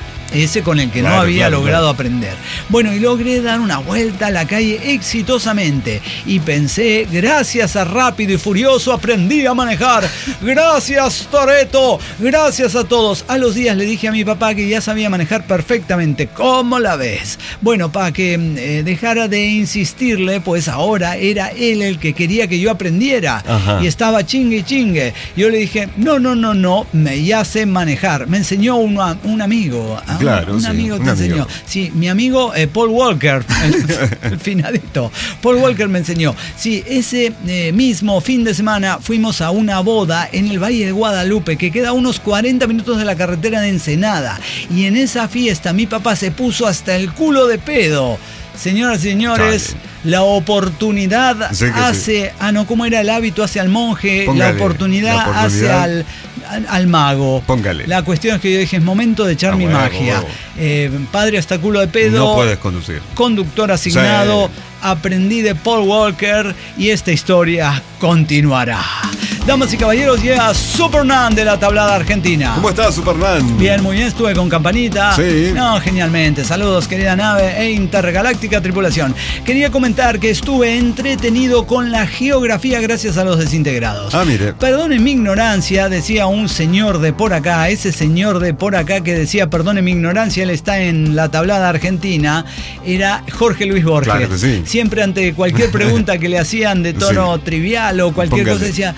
Ese con el que claro, no había claro, logrado claro. aprender. Bueno, y logré dar una vuelta a la calle exitosamente. Y pensé, gracias a Rápido y Furioso aprendí a manejar. Gracias, Toretto. Gracias a todos. A los días le dije a mi papá que ya sabía manejar perfectamente. ¿Cómo la ves? Bueno, para que eh, dejara de insistirle, pues ahora era él el que quería que yo aprendiera. Ajá. Y estaba chingue y chingue. Yo le dije, no, no, no, no, me ya sé manejar. Me enseñó una, un amigo. Claro, un sí, amigo te un enseñó. amigo. Sí, mi amigo eh, Paul Walker, el, el finadito. Paul Walker me enseñó. Sí, ese eh, mismo fin de semana fuimos a una boda en el Valle de Guadalupe, que queda a unos cuarenta minutos de la carretera de Ensenada. Y en esa fiesta mi papá se puso hasta el culo de pedo. Señoras y señores, la oportunidad sí hace, sí. ah no, ¿cómo era? El hábito hace al monje, Póngale, la oportunidad, la oportunidad hace al, al, al mago. Póngale. La cuestión es que yo dije, es momento de echar Ah, mi huevo, magia. huevo. Eh, padre hasta culo de pedo. No puedes conducir. Conductor asignado. Sí. Aprendí de Paul Walker y esta historia continuará. Damas y caballeros, llega Supernan de la tablada argentina. ¿Cómo estás, Supernan? Bien, muy bien, estuve con campanita. Sí. No, genialmente. Saludos, querida nave e intergaláctica tripulación. Quería comentar que estuve entretenido con la geografía gracias a los desintegrados. Ah, mire. Perdonen mi ignorancia, decía un señor de por acá, ese señor de por acá que decía, perdonen mi ignorancia, él está en la tablada argentina, era Jorge Luis Borges. Claro que sí. Siempre ante cualquier pregunta que le hacían de tono sí. trivial o cualquier Póngale. cosa decía,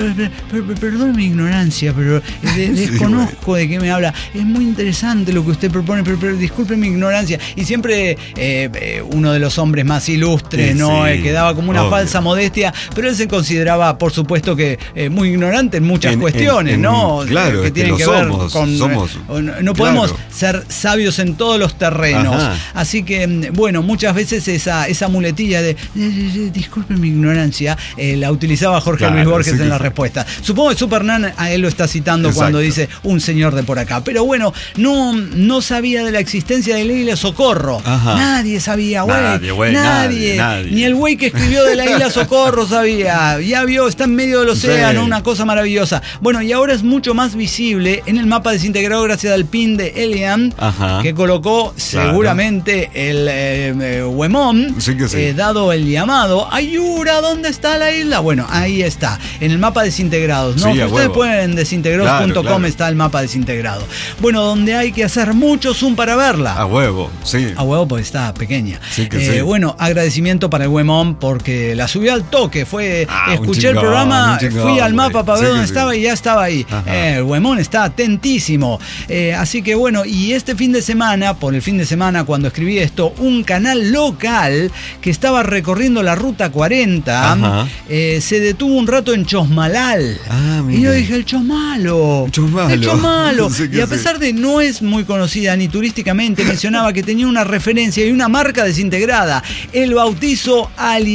perdón mi ignorancia, pero de, desconozco sí, de qué me habla. Es muy interesante lo que usted propone, pero, pero disculpe mi ignorancia. Y siempre eh, eh, uno de los hombres más ilustres, sí, ¿no? Sí, eh, que daba como una obvio. falsa modestia, pero él se consideraba, por supuesto, que eh, muy ignorante en muchas en, cuestiones, en, en, ¿no? Claro, que es tienen que, que ver somos, con. Somos, no no podemos claro. ser sabios en todos los terrenos. Ajá. Así que, bueno, muchas veces esa, esa muletilla de, de, de, de disculpe mi ignorancia, eh, la utilizaba Jorge claro, Luis Borges sí, en la sí. respuesta. Supongo que Supernan a él lo está citando Exacto. cuando dice un señor de por acá. Pero bueno, no, no sabía de la existencia de la isla Socorro. Ajá. Nadie sabía, güey. Nadie, güey. Nadie, nadie, nadie. Ni el güey que escribió de la isla Socorro sabía. Ya vio, está en medio del océano, sí. una cosa maravillosa. Bueno, y ahora es mucho más visible en el mapa desintegrado gracias al pin de Elian, Ajá. que colocó claro. seguramente el eh, Huemón, sí que sí. eh, dado el llamado. Ayura, ¿dónde está la isla? Bueno, ahí está, en el mapa desintegrados, ¿no? Sí, ustedes pueden en desintegrados punto com claro, claro. está el mapa desintegrado. Bueno, donde hay que hacer mucho zoom para verla. A huevo, sí. A huevo porque está pequeña. Sí que eh, sí. Bueno, agradecimiento para el Huemón porque la subió al toque. Fue, ah, escuché chingón, el programa, chingón, fui al mapa para sí ver dónde sí. estaba y ya estaba ahí. Eh, el Huemón está atentísimo. Eh, así que bueno, y este fin de semana, por el fin de semana cuando escribí esto, un canal local que estaba recorriendo la ruta cuarenta eh, se detuvo un rato en Chosmalal. Ah, y yo dije, el Chosmalo. Chosmalo. El Chosmalo. Sí y a pesar sí. de no es muy conocida ni turísticamente, mencionaba que tenía una referencia y una marca desintegrada. El bautizo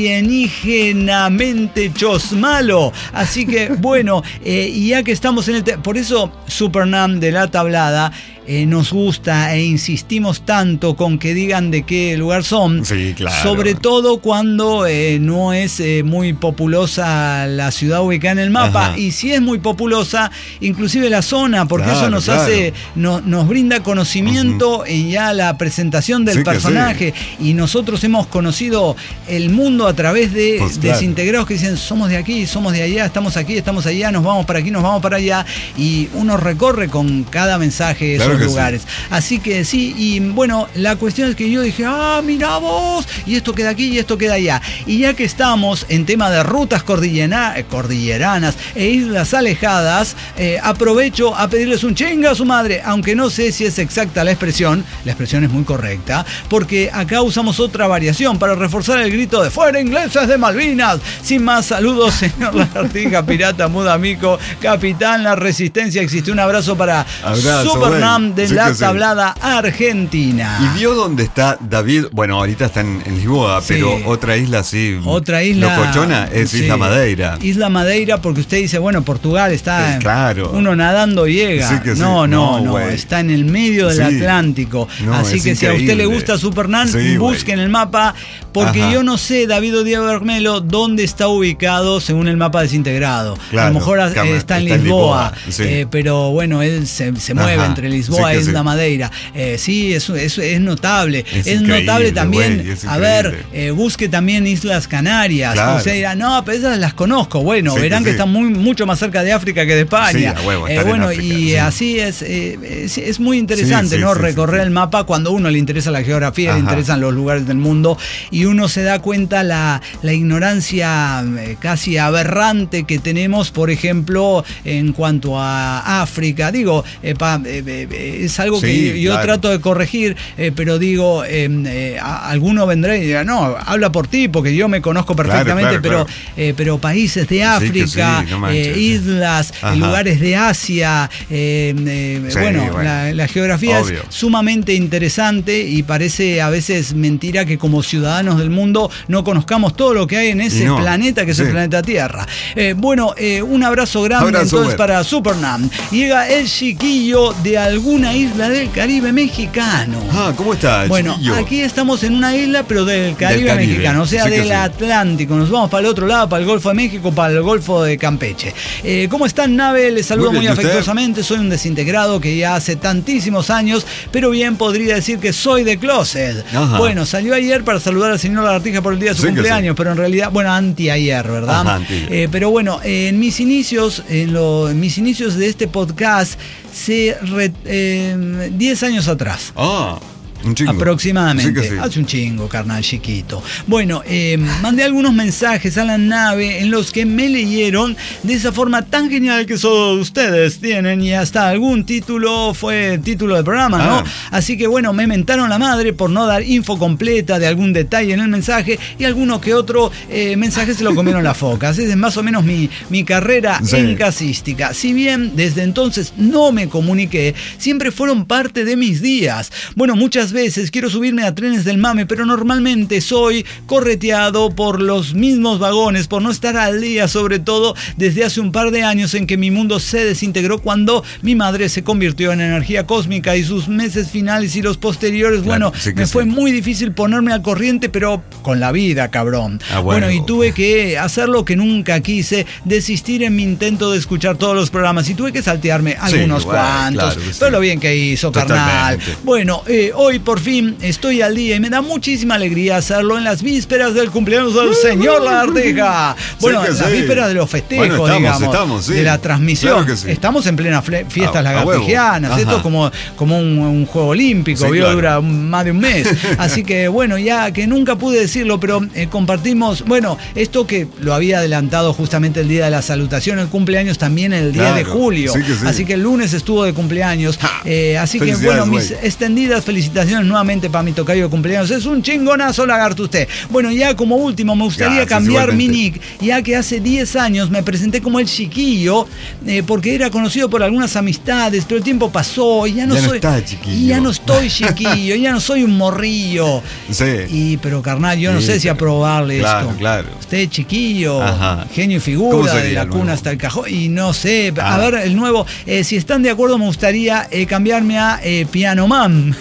alienígenamente Chosmalo. Así que, bueno, eh, y ya que estamos en el... Te- por eso Supernam de la tablada Eh, nos gusta e insistimos tanto con que digan de qué lugar son, sí, claro. sobre todo cuando eh, no es eh, muy populosa la ciudad ubicada en el mapa. Ajá. Y si es muy populosa, inclusive la zona, porque claro, eso nos claro. hace, no, nos brinda conocimiento uh-huh. en ya la presentación del sí personaje, sí. y nosotros hemos conocido el mundo a través de pues, claro. desintegrados que dicen somos de aquí, somos de allá, estamos aquí, estamos allá, nos vamos para aquí, nos vamos para allá, y uno recorre con cada mensaje claro lugares. Sí. Así que sí, y bueno, la cuestión es que yo dije, ah, mira vos, y esto queda aquí y esto queda allá. Y ya que estamos en tema de rutas cordillera, cordilleranas e islas alejadas, eh, aprovecho a pedirles un chinga a su madre, aunque no sé si es exacta la expresión, la expresión es muy correcta, porque acá usamos otra variación para reforzar el grito de fuera ingleses de Malvinas. Sin más, saludos, señor Lagartija, pirata, muda, amigo, capitán, la resistencia existe. Un abrazo para abrazo, Supernam de sí la sí. tablada argentina. ¿Y vio dónde está David? Bueno, ahorita está en, en Lisboa, sí. pero otra isla así. Otra isla. Locochona es sí. Isla Madeira. Isla Madeira, porque usted dice, bueno, Portugal está. Eh, claro. Uno nadando llega. Sí que no, sí. no, no, no. Está en el medio del sí. Atlántico. No, así que increíble. Si a usted le gusta Supernan, sí, busque en el mapa, porque Ajá. yo no sé, David Diego Bermelo, dónde está ubicado según el mapa desintegrado. Claro, a lo mejor está, está en Lisboa, en Lisboa sí. eh, pero bueno, él se, se mueve Ajá. entre Lisboa sí, e Isla sí. Madeira. Eh, sí, eso, eso es notable. Es, es notable también, wey, es a ver, eh, busque también Islas Canarias. Claro. Usted dirá, no, pero esas las conozco. Bueno, sí, verán que, que sí. están muy, mucho más cerca de África que de España. Sí, a huevo, eh, bueno, África, y sí. así es, eh, es, es muy interesante, sí, sí, ¿no? Sí, Recorrer sí, sí. el mapa cuando a uno le interesa la geografía, Ajá. le interesan los lugares del mundo, y uno se da cuenta la, la ignorancia eh, casi aberrante que tenemos, por ejemplo, en cuanto a África. Digo, eh, pa, eh, eh, es algo sí, que yo claro. trato de corregir, eh, pero digo, eh, eh, alguno vendrá y dirá, no, habla por ti, porque yo me conozco perfectamente, claro, claro, pero, claro. Eh, pero países de África, sí sí, no manches, eh, islas, sí. lugares de Asia, eh, eh, sí, bueno, bueno. La, la geografía Obvio. es sumamente interesante y parece a veces mentira que como ciudadanos del mundo no conozcamos todo lo que hay en ese no, planeta que es sí. el planeta Tierra. Eh, bueno, eh, un abrazo grande abrazo, entonces bueno. para Supernam. Llega el chiquillo de alguna isla del Caribe mexicano. Ah, ¿cómo está? Bueno, chiquillo? Aquí estamos en una isla, pero del Caribe, del Caribe. mexicano, o sea, sí del sí. Atlántico. Nos vamos para el otro lado, para el Golfo de México, para el Golfo de Campeche. Eh, ¿Cómo están, Nave? Les saludo muy, bien, muy afectuosamente. Soy un desintegrado que ya hace tantísimos años, pero bien podría decir que soy de closet. Ajá. Bueno, salió ayer para saludar al señor Lagartija por el día de su sí cumpleaños, sí. pero en realidad, bueno, anteayer, ¿verdad? Ajá, anti eh, pero bueno, eh, en mis inicios, en, lo, en mis inicios de este podcast, se re, eh, diez años atrás. Ah. Un chingo. Aproximadamente. Sí sí. Hace un chingo, carnal chiquito. Bueno, eh, mandé algunos mensajes a la nave en los que me leyeron de esa forma tan genial que solo ustedes tienen y hasta algún título fue título del programa, ¿no? Ah. Así que bueno, me mentaron la madre por no dar info completa de algún detalle en el mensaje y alguno que otro eh, mensaje se lo comieron las focas. Esa es más o menos mi, mi carrera sí. en casística. Si bien desde entonces no me comuniqué, siempre fueron parte de mis días. Bueno, muchas veces quiero subirme a trenes del mame, pero normalmente soy correteado por los mismos vagones, por no estar al día, sobre todo desde hace un par de años en que mi mundo se desintegró cuando mi madre se convirtió en energía cósmica y sus meses finales y los posteriores, claro, bueno, sí me sí. fue muy difícil ponerme al corriente, pero con la vida, cabrón. Ah, bueno. bueno, y tuve que hacer lo que nunca quise, desistir en mi intento de escuchar todos los programas y tuve que saltearme algunos sí, bueno, cuantos, claro pero sí. lo bien que hizo, Totalmente. carnal. Bueno, eh, hoy por fin estoy al día y me da muchísima alegría hacerlo en las vísperas del cumpleaños del señor Lagartija. Bueno, sí en las sí. vísperas de los festejos, bueno, estamos, digamos, estamos, sí. de la transmisión. Claro sí. Estamos en plena fiestas lagartijianas, esto es como, como un, un juego olímpico, sí, vio, claro. dura más de un mes. Así que bueno, ya que nunca pude decirlo, pero eh, compartimos, bueno, esto que lo había adelantado justamente el día de la salutación, el cumpleaños también el diez claro. de julio. Sí que sí. Así que el lunes estuvo de cumpleaños. Eh, así que bueno, mis wey. extendidas felicitaciones nuevamente para mi tocayo de cumpleaños. Es un chingonazo, lagarto usted. Bueno, ya como último me gustaría Gracias, cambiar igualmente. mi nick, ya que hace diez años me presenté como el chiquillo, eh, porque era conocido por algunas amistades, pero el tiempo pasó y ya no ya soy. No está chiquillo. Y ya no estoy chiquillo, ya no soy un morrillo. Sí. Y, pero carnal, yo no sí, sé si aprobarle claro, esto. Claro. Usted es chiquillo, Ajá. genio y figura, de la cuna hasta el cajón. Y no sé, ah. a ver, el nuevo, eh, si están de acuerdo, me gustaría eh, cambiarme a eh, Piano Man.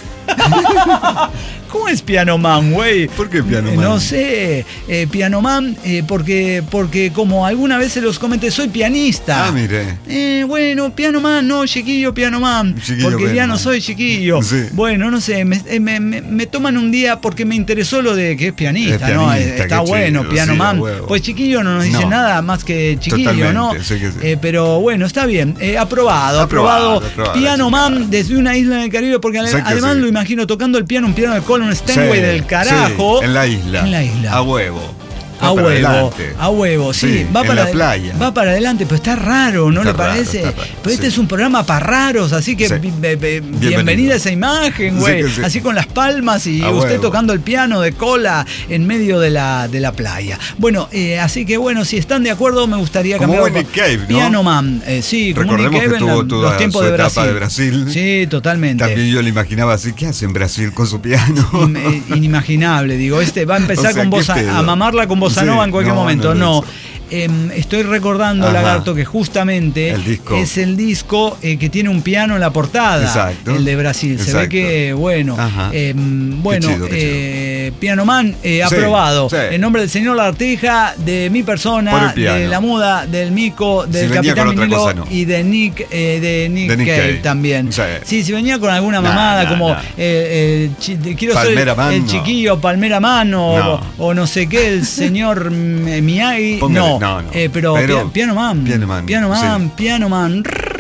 ¿Cómo es Piano Man, güey? ¿Por qué Piano Man? No sé, eh, Piano Man, eh, porque, porque como alguna vez se los comenté, soy pianista. Ah, mire. Eh, bueno, Piano Man, no, chiquillo, Piano Man. Chiquillo, porque piano ya no man. soy chiquillo. Sí. Bueno, no sé, me, me, me, me toman un día porque me interesó lo de que es pianista, es pianista ¿no? Está bueno, chido, Piano sí, Man. Pues chiquillo no nos dice no. nada más que chiquillo, Totalmente, ¿no? Sí que sí. Eh, pero bueno, está bien. Eh, aprobado, aprobado, aprobado. aprobado Piano Man desde una isla en el Caribe, porque ale, además sí. lo imagino tocando el piano, un piano de cola, un Steinway sí, del carajo. Sí, en la isla. En la isla. A huevo. Va a huevo, adelante. a huevo, sí, sí va en para la playa. Va para adelante, pero está raro, ¿no está le parece? Raro, raro, pero este sí. es un programa para raros, así que sí. be, be, bienvenida a esa imagen, güey. Sí sí. Así con las palmas y a usted huevo. tocando el piano de cola en medio de la, de la playa. Bueno, eh, así que bueno, si están de acuerdo, me gustaría como cambiar. Como Nick Cave, ¿no? Piano Man, eh, sí, como Recordemos Nick Cave que tuvo en toda los tiempos su de etapa Brasil. de Brasil. Sí, totalmente. También yo lo imaginaba así, ¿qué hace en Brasil con su piano? In, inimaginable, digo, este va a empezar o sea, con bossa, a mamarla con bossa nova sí, en cualquier no, momento. No, no, no. Eh, estoy recordando, Ajá. Lagarto, que justamente el disco. es el disco eh, que tiene un piano en la portada. Exacto. El de Brasil. Exacto. Se ve que, bueno, eh, bueno, qué chido, qué eh, Piano Man eh, sí, aprobado. Sí. En nombre del señor Lagartija, de mi persona, de la muda, del Mico, del si Capitán Minilo no. y de Nick, eh, de Nick, de Nick Cave, Cave también. Sí. sí, si venía con alguna mamada nah, como nah. Eh, eh, quiero Palmera ser Man, el chiquillo no. Palmera Man o no. o no sé qué, el señor Miyagi. No. No, no. Eh, pero, pero Piano Man, Piano Man, Piano Man, sí. Piano Man.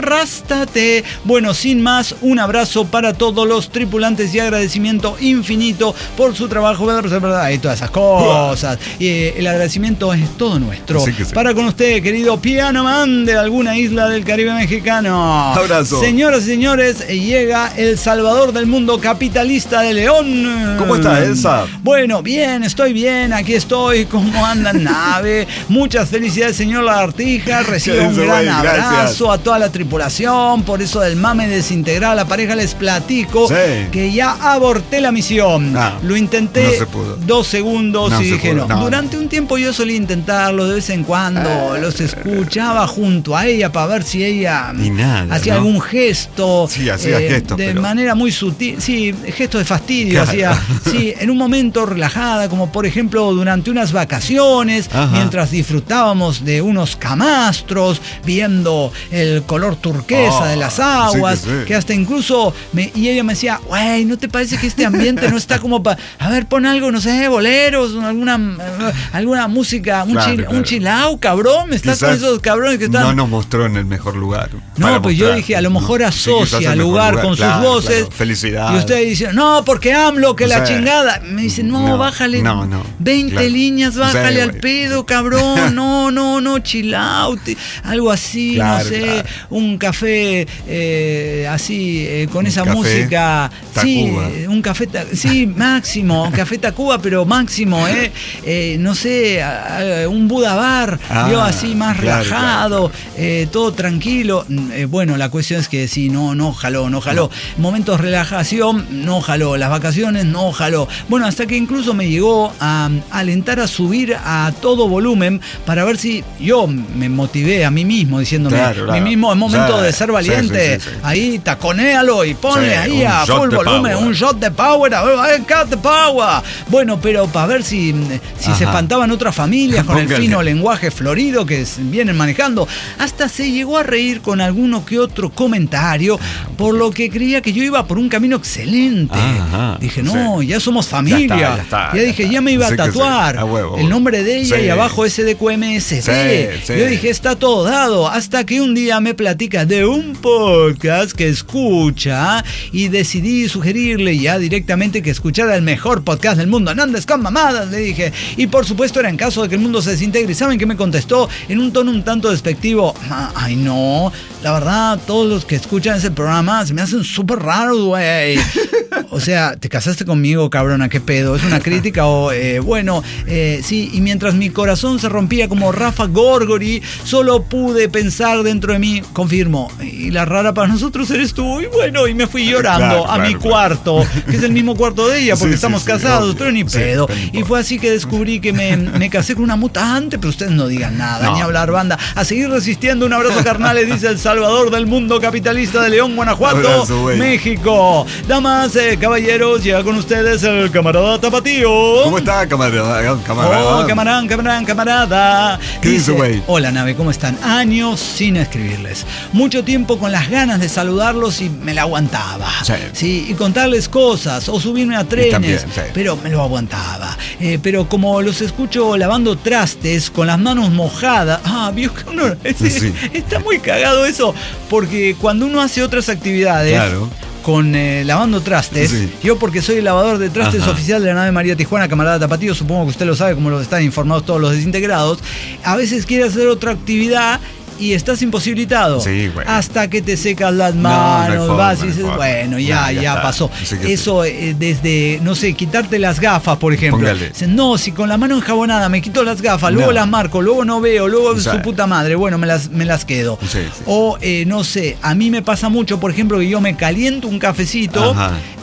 arrástrate. Bueno, sin más, un abrazo para todos los tripulantes y agradecimiento infinito por su trabajo y todas esas cosas. Y eh, el agradecimiento es todo nuestro. Sí sí. Para con usted, querido Piano Man de alguna isla del Caribe mexicano. Abrazo. Señoras y señores, llega el salvador del mundo capitalista de León. ¿Cómo está, Elsa? Bueno, bien, estoy bien, aquí estoy. ¿Cómo anda nave? Muchas felicidades, señor Lagartija. Recibe un gran abrazo. Gracias a toda la tripulación. Por eso del mame desintegrar a la pareja les platico sí. que ya aborté la misión. Ah, Lo intenté no se pudo. dos segundos no y dije no. no. Durante un tiempo yo solía intentarlo de vez en cuando. Eh, los escuchaba junto a ella para ver si ella nada, hacía ¿no? algún gesto. Sí, hacía eh, gestos. De pero... manera muy sutil. Sí, gesto de fastidio. Claro. Hacía, sí, en un momento relajada, como por ejemplo durante unas vacaciones, Ajá. mientras disfrutábamos de unos camastros, viendo el color turquesa oh, de las aguas, sí que, sí. que hasta incluso, me, y ella me decía, güey, ¿no te parece que este ambiente no está como para, a ver, pon algo, no sé, boleros, alguna, alguna música, un, claro, chill, claro. un chill out, cabrón, me estás con esos cabrones que están... No nos mostró en el mejor lugar. No, pues mostrar, yo dije, a lo mejor ¿no? asocia sí, lugar, lugar con claro, sus voces. Claro. Felicidad. Y ustedes dicen, no, porque AMLO, que o la sea, chingada. Me dicen, no, no bájale no, no, veinte claro. líneas, bájale sí, al pedo, cabrón, no, no, no, chill out, algo así, claro, no sé, claro. un café eh, así, eh, con un esa música, Tacuba. sí, un café, sí, máximo, un café Tacuba, pero máximo, eh, eh no sé, un Buda Bar, ah, yo así más claro, relajado, claro, claro. Eh, todo tranquilo, eh, bueno, la cuestión es que sí, no, no jaló, no jaló, no. momentos de relajación, no jaló, las vacaciones, no jaló, bueno, hasta que incluso me llegó a, a alentar a subir a todo volumen para ver si yo me motivé a mí mismo diciéndome, claro, claro. mí mismo es momento sí, de ser valiente, sí, sí, sí, sí. ahí taconéalo y ponle sí, ahí a full volumen, power. un shot de power, a ver, cut de power. Bueno, pero para ver si, si se espantaban otras familias con el fino lenguaje florido que vienen manejando, hasta se llegó a reír con alguno que otro comentario, por lo que creía que yo iba por un camino excelente. Ajá, dije, no, sí. ya somos familia. Ya, está, ya, está, ya, ya dije, ya me iba sí a tatuar a huevo, el nombre de ella sí. y abajo S D Q M S D. Sí, sí. Yo dije, está todo dado. Hasta que un día me platica de un podcast que escucha y decidí sugerirle ya directamente que escuchara el mejor podcast del mundo. No andes con mamadas, le dije. Y por supuesto era en caso de que el mundo se desintegre. ¿Y saben qué me contestó? En un tono un tanto despectivo. Ay, no. La verdad, todos los que escuchan ese programa se me hacen súper raros, güey. O sea, ¿te casaste conmigo, cabrona? ¿Qué pedo? ¿Es una crítica o...? Eh, bueno, eh, sí, y mientras mi corazón se rompía como Rafa Gorgori, solo pude pensar dentro de mí, confirmo, y la rara para nosotros eres tú, y bueno, y me fui llorando claro, a claro, mi claro. cuarto, que es el mismo cuarto de ella, porque sí, estamos sí, casados, sí, pero ni sí, pedo. Y fue así que descubrí que me, me casé con una mutante, pero ustedes no digan nada, no. ni hablar, banda. A seguir resistiendo, un abrazo carnal, le dice el salvador del mundo capitalista de León, Guanajuato, abrazo, México. Damas, eh, caballeros, llega con ustedes el camarada Tapatío. ¿Cómo está, camarada? camarada? Oh, camarán, camarán, camarada. ¿Qué dice, güey? Hola, nave, ¿cómo están? Años sin escribirles. Mucho tiempo con las ganas de saludarlos y me la aguantaba. Sí. sí y contarles cosas o subirme a trenes, también, sí. pero me lo aguantaba. Eh, pero como los escucho lavando trastes con las manos mojadas, ah, vio que uno... Sí, sí. Está muy cagado eso, porque cuando uno hace otras actividades... Claro. Con eh, lavando trastes, sí. yo porque soy el lavador de trastes Ajá. oficial de la nave María Tijuana, camarada Tapatío, supongo que usted lo sabe, como lo están informados todos los desintegrados, a veces quiere hacer otra actividad y estás imposibilitado. Sí, bueno. Hasta que te secas las manos, no, no vas forma, y dices, no bueno, ya, no, ya, ya pasó. Sí Eso eh, desde, no sé, quitarte las gafas, por ejemplo. No, si con la mano enjabonada me quito las gafas, luego no. las marco, luego no veo, luego o sea, su puta madre, bueno, me las, me las quedo. Sí, sí. O, eh, no sé, a mí me pasa mucho, por ejemplo, que yo me caliento un cafecito,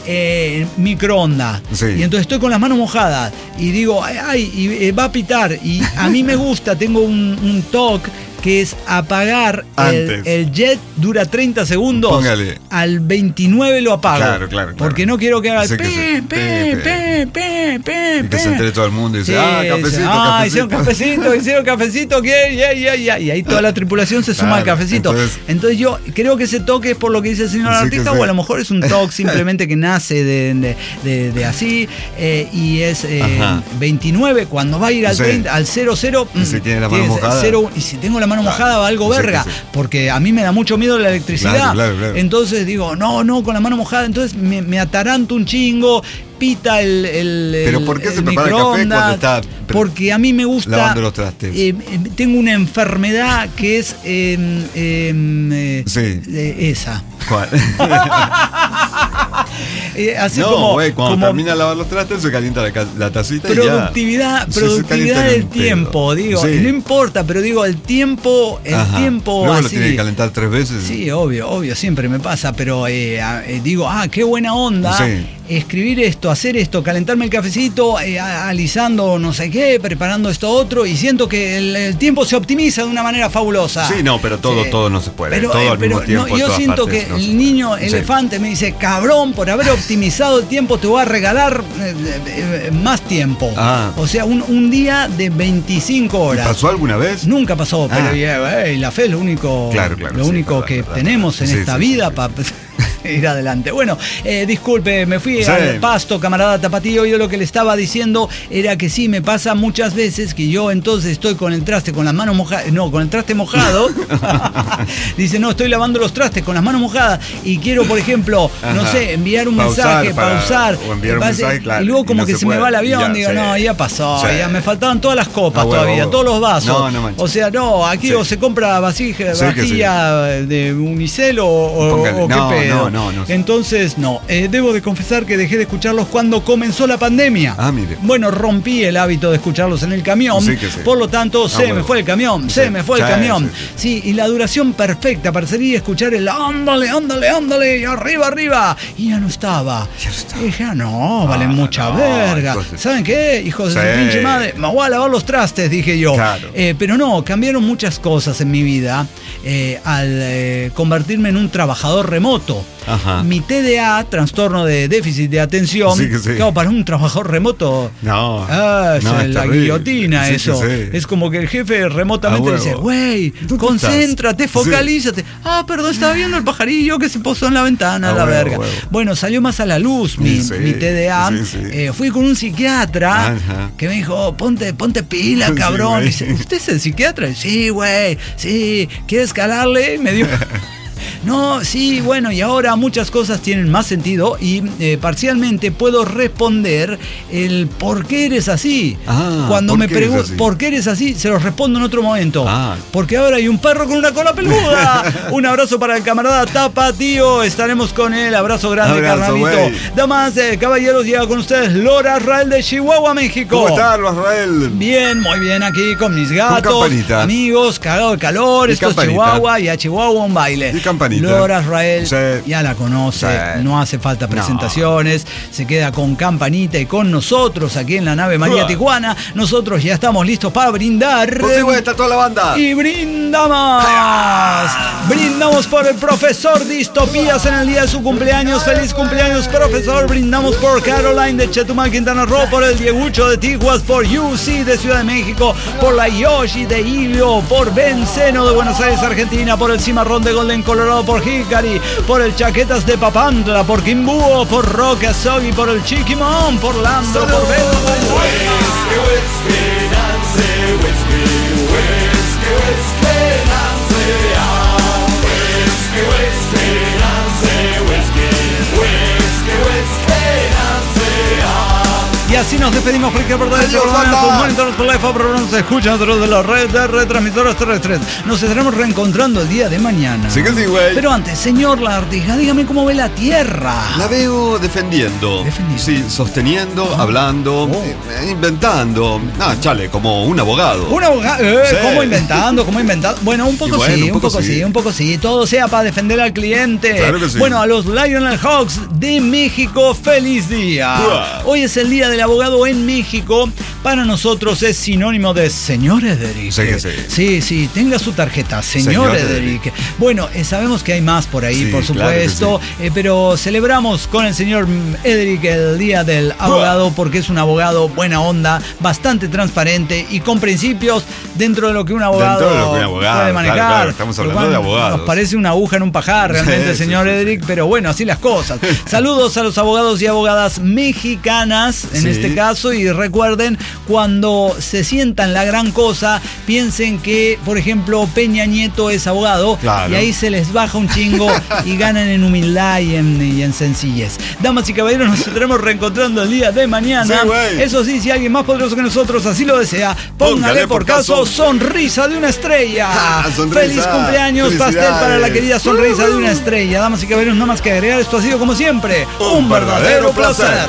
eh, microondas, sí. y entonces estoy con las manos mojadas, y digo, ay, ay y, eh, va a pitar, y a mí me gusta, tengo un, un toque, que es apagar el, el jet, dura treinta segundos. Póngale. Al veintinueve lo apago. Claro, claro, claro. Porque no quiero que haga el pe, pe, pe, pe, pe, pe. Y que se entere todo el mundo y dice, sí, ah, cafecito, ah, cafecito. hicieron cafecito, hicieron cafecito, que ya, ya, ya. Y ahí toda la tripulación se suma claro, al cafecito. Entonces, entonces yo creo que ese toque es por lo que dice el señor sí artista, o a lo mejor es un toque simplemente que nace de, de, de, de así, eh, y es eh, veintinueve, cuando va a ir al, sí. treinta, al cero cero. Y si tiene la mano mojada. cero, y si tengo la mano mojada valgo verga, sí, sí. porque a mí me da mucho miedo la electricidad. Claro, claro, claro. Entonces digo, no, no, con la mano mojada. Entonces me, me ataranto un chingo, pita el, el ¿Pero por qué el se prepara el café cuando está porque a mí me gusta lavando los trastes? Eh, tengo una enfermedad que es eh, eh, eh, sí. eh, esa. ¿Cuál? eh, así no, como, güey, cuando como termina de lavar los trastes se calienta la, la tacita productividad, y ya. Productividad del tiempo, digo, sí. no importa, pero digo, el tiempo, el Ajá. tiempo Luego así. lo tiene que calentar tres veces. Sí, obvio, obvio, siempre me pasa, pero eh, eh, digo, ah, qué buena onda. Sí. Escribir esto, hacer esto, calentarme el cafecito, eh, alisando no sé qué, preparando esto otro, y siento que el, el tiempo se optimiza de una manera fabulosa. Sí, no, pero todo, eh, todo no se puede. Pero, todo eh, al pero mismo tiempo. No, yo siento partes, que no el niño sí. elefante me dice, cabrón, por haber optimizado el tiempo te voy a regalar eh, eh, más tiempo. Ah. O sea, un, un día de veinticinco horas. ¿Y pasó alguna vez? Nunca pasó, ah. pero yeah, hey, la fe es lo único, claro, claro, lo sí, único verdad, que verdad, tenemos verdad. en Sí, esta sí, vida sí, para ir adelante. Bueno, eh, disculpe, me fui sí. al pasto, camarada Tapatío. Yo lo que le estaba diciendo era que sí, me pasa muchas veces que yo entonces estoy con el traste, con las manos mojadas, no, con el traste mojado. Dice, no, estoy lavando los trastes con las manos mojadas y quiero, por ejemplo, Ajá. no sé, enviar un pausar mensaje, para, pausar. O enviar un mensaje, claro. Y luego como y no que se, se me va el avión, ya, digo, sí. no, ya pasó, sí. ya me faltaban todas las copas ah, bueno, todavía, bueno. todos los vasos. No, no o sea, no, aquí sí. o se compra vasija, sí, vajilla sí. de unicel o, o, o qué no, pedo. No, no, no. Entonces, no, eh, debo de confesar que dejé de escucharlos cuando comenzó la pandemia. Ah, mire. Bueno, rompí el hábito de escucharlos en el camión, sí sí. por lo tanto, ah, se bueno. me fue el camión, sí. se me fue sí, el camión. Sí, sí. sí, y la duración perfecta para salir y escuchar el ándale, ándale, ándale, y arriba, arriba. Y ya no estaba. Ya no estaba. Y dije, ah, no, vale ah, mucha no, verga. Entonces... ¿Saben qué? Hijos sí. de su pinche madre, me voy a lavar los trastes, dije yo. Claro. Eh, pero no, cambiaron muchas cosas en mi vida eh, al eh, convertirme en un trabajador remoto. Ajá. Mi T D A, trastorno de déficit de atención, sí, sí. claro, para un trabajador remoto, no, ah, es no, la terrible. guillotina sí, eso. Sí. Es como que el jefe remotamente ah, dice, güey, concéntrate, focalízate. Sí. Ah, perdón, estaba viendo el pajarillo que se posó en la ventana, ah, la huevo, verga. Huevo. Bueno, salió más a la luz mi, sí, mi T D A. Sí, sí. Eh, fui con un psiquiatra Ajá. que me dijo, ponte, ponte pila, cabrón. Sí, dice, ¿usted es el psiquiatra? Sí, güey, sí, ¿quieres calarle? Me dio... No, sí, bueno, y ahora muchas cosas tienen más sentido y eh, parcialmente puedo responder el por qué eres así. Ah, Cuando me preguntan por qué eres así, se los respondo en otro momento. Ah. Porque ahora hay un perro con una cola peluda. Un abrazo para el camarada Tapatío. Estaremos con él. Abrazo grande, abrazo, carnalito. Wey. Damas, eh, caballeros, llega con ustedes Lora Rael de Chihuahua, México. ¿Cómo estás, Rael? Bien, muy bien, aquí con mis gatos, con amigos, cagado de calor. Esto es Chihuahua y a Chihuahua un baile. Lora Rael, sí. ya la conoce, sí. no hace falta presentaciones, no. se queda con Campanita y con nosotros aquí en la nave María uh. Tijuana. Nosotros ya estamos listos para brindar. Por si está toda la banda. Y brindamos. Ah. Brindamos por el profesor Distopías en el día de su cumpleaños. Feliz cumpleaños, profesor. Brindamos por Caroline de Chetumal, Quintana Roo, por el Diegucho de Tijuas, por U C de Ciudad de México, por la Yoshi de Ilio, por Benceno de Buenos Aires, Argentina, por el Cimarrón de Golden, Colorado, por Hickory, por el Chaquetas de Papantla, por Quimbúo, por Roque Azogue, por el Chiquimón, por Lando, por Beto. Y así nos despedimos por el por derecho, por nos escuchan a través de la red de retransmisoras terrestres. Nos estaremos reencontrando el día de mañana. Sí que sí, güey. Pero antes, señor Lagartija, dígame cómo ve la Tierra. La veo defendiendo. Defendiendo. Sí, sosteniendo, ah. hablando, oh. eh, inventando. Ah, chale, como un abogado. Un abogado, eh, sí. ¿Cómo inventando? ¿Cómo inventando? Bueno, un poco bueno, sí, un poco, un poco sí. sí, un poco sí. Todo sea para defender al cliente. Claro que sí. Bueno, a los Lionel Hawks de México, feliz día. Uah. Hoy es el día del abogado en México. Para nosotros es sinónimo de señor Ederic. Sí, sí. Sí, sí, tenga su tarjeta, señor, señor Ederic. Ederic. Bueno, eh, sabemos que hay más por ahí, sí, por supuesto, claro sí. eh, pero celebramos con el señor Ederic el día del abogado uh. porque es un abogado buena onda, bastante transparente y con principios dentro de lo que un abogado, de lo que un abogado puede manejar. Claro, claro, estamos hablando Juan, de abogados. Nos parece una aguja en un pajar realmente, sí, señor sí, sí, Ederic, sí. pero bueno, así las cosas. Saludos a los abogados y abogadas mexicanas, en sí. este caso. caso y recuerden, cuando se sientan la gran cosa, piensen que, por ejemplo, Peña Nieto es abogado, claro, y ahí se les baja un chingo y ganan en humildad y en, y en sencillez. Damas y caballeros, nos estaremos reencontrando el día de mañana. Sí, eso sí, si alguien más poderoso que nosotros así lo desea, póngale, póngale por caso, caso sonrisa de una estrella. Ah, feliz cumpleaños, pastel para la querida sonrisa de una estrella. Damas y caballeros, no más que agregar, esto ha sido como siempre un, un verdadero placer. placer.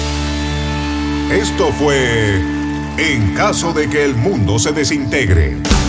Esto fue En caso de que el mundo se desintegre.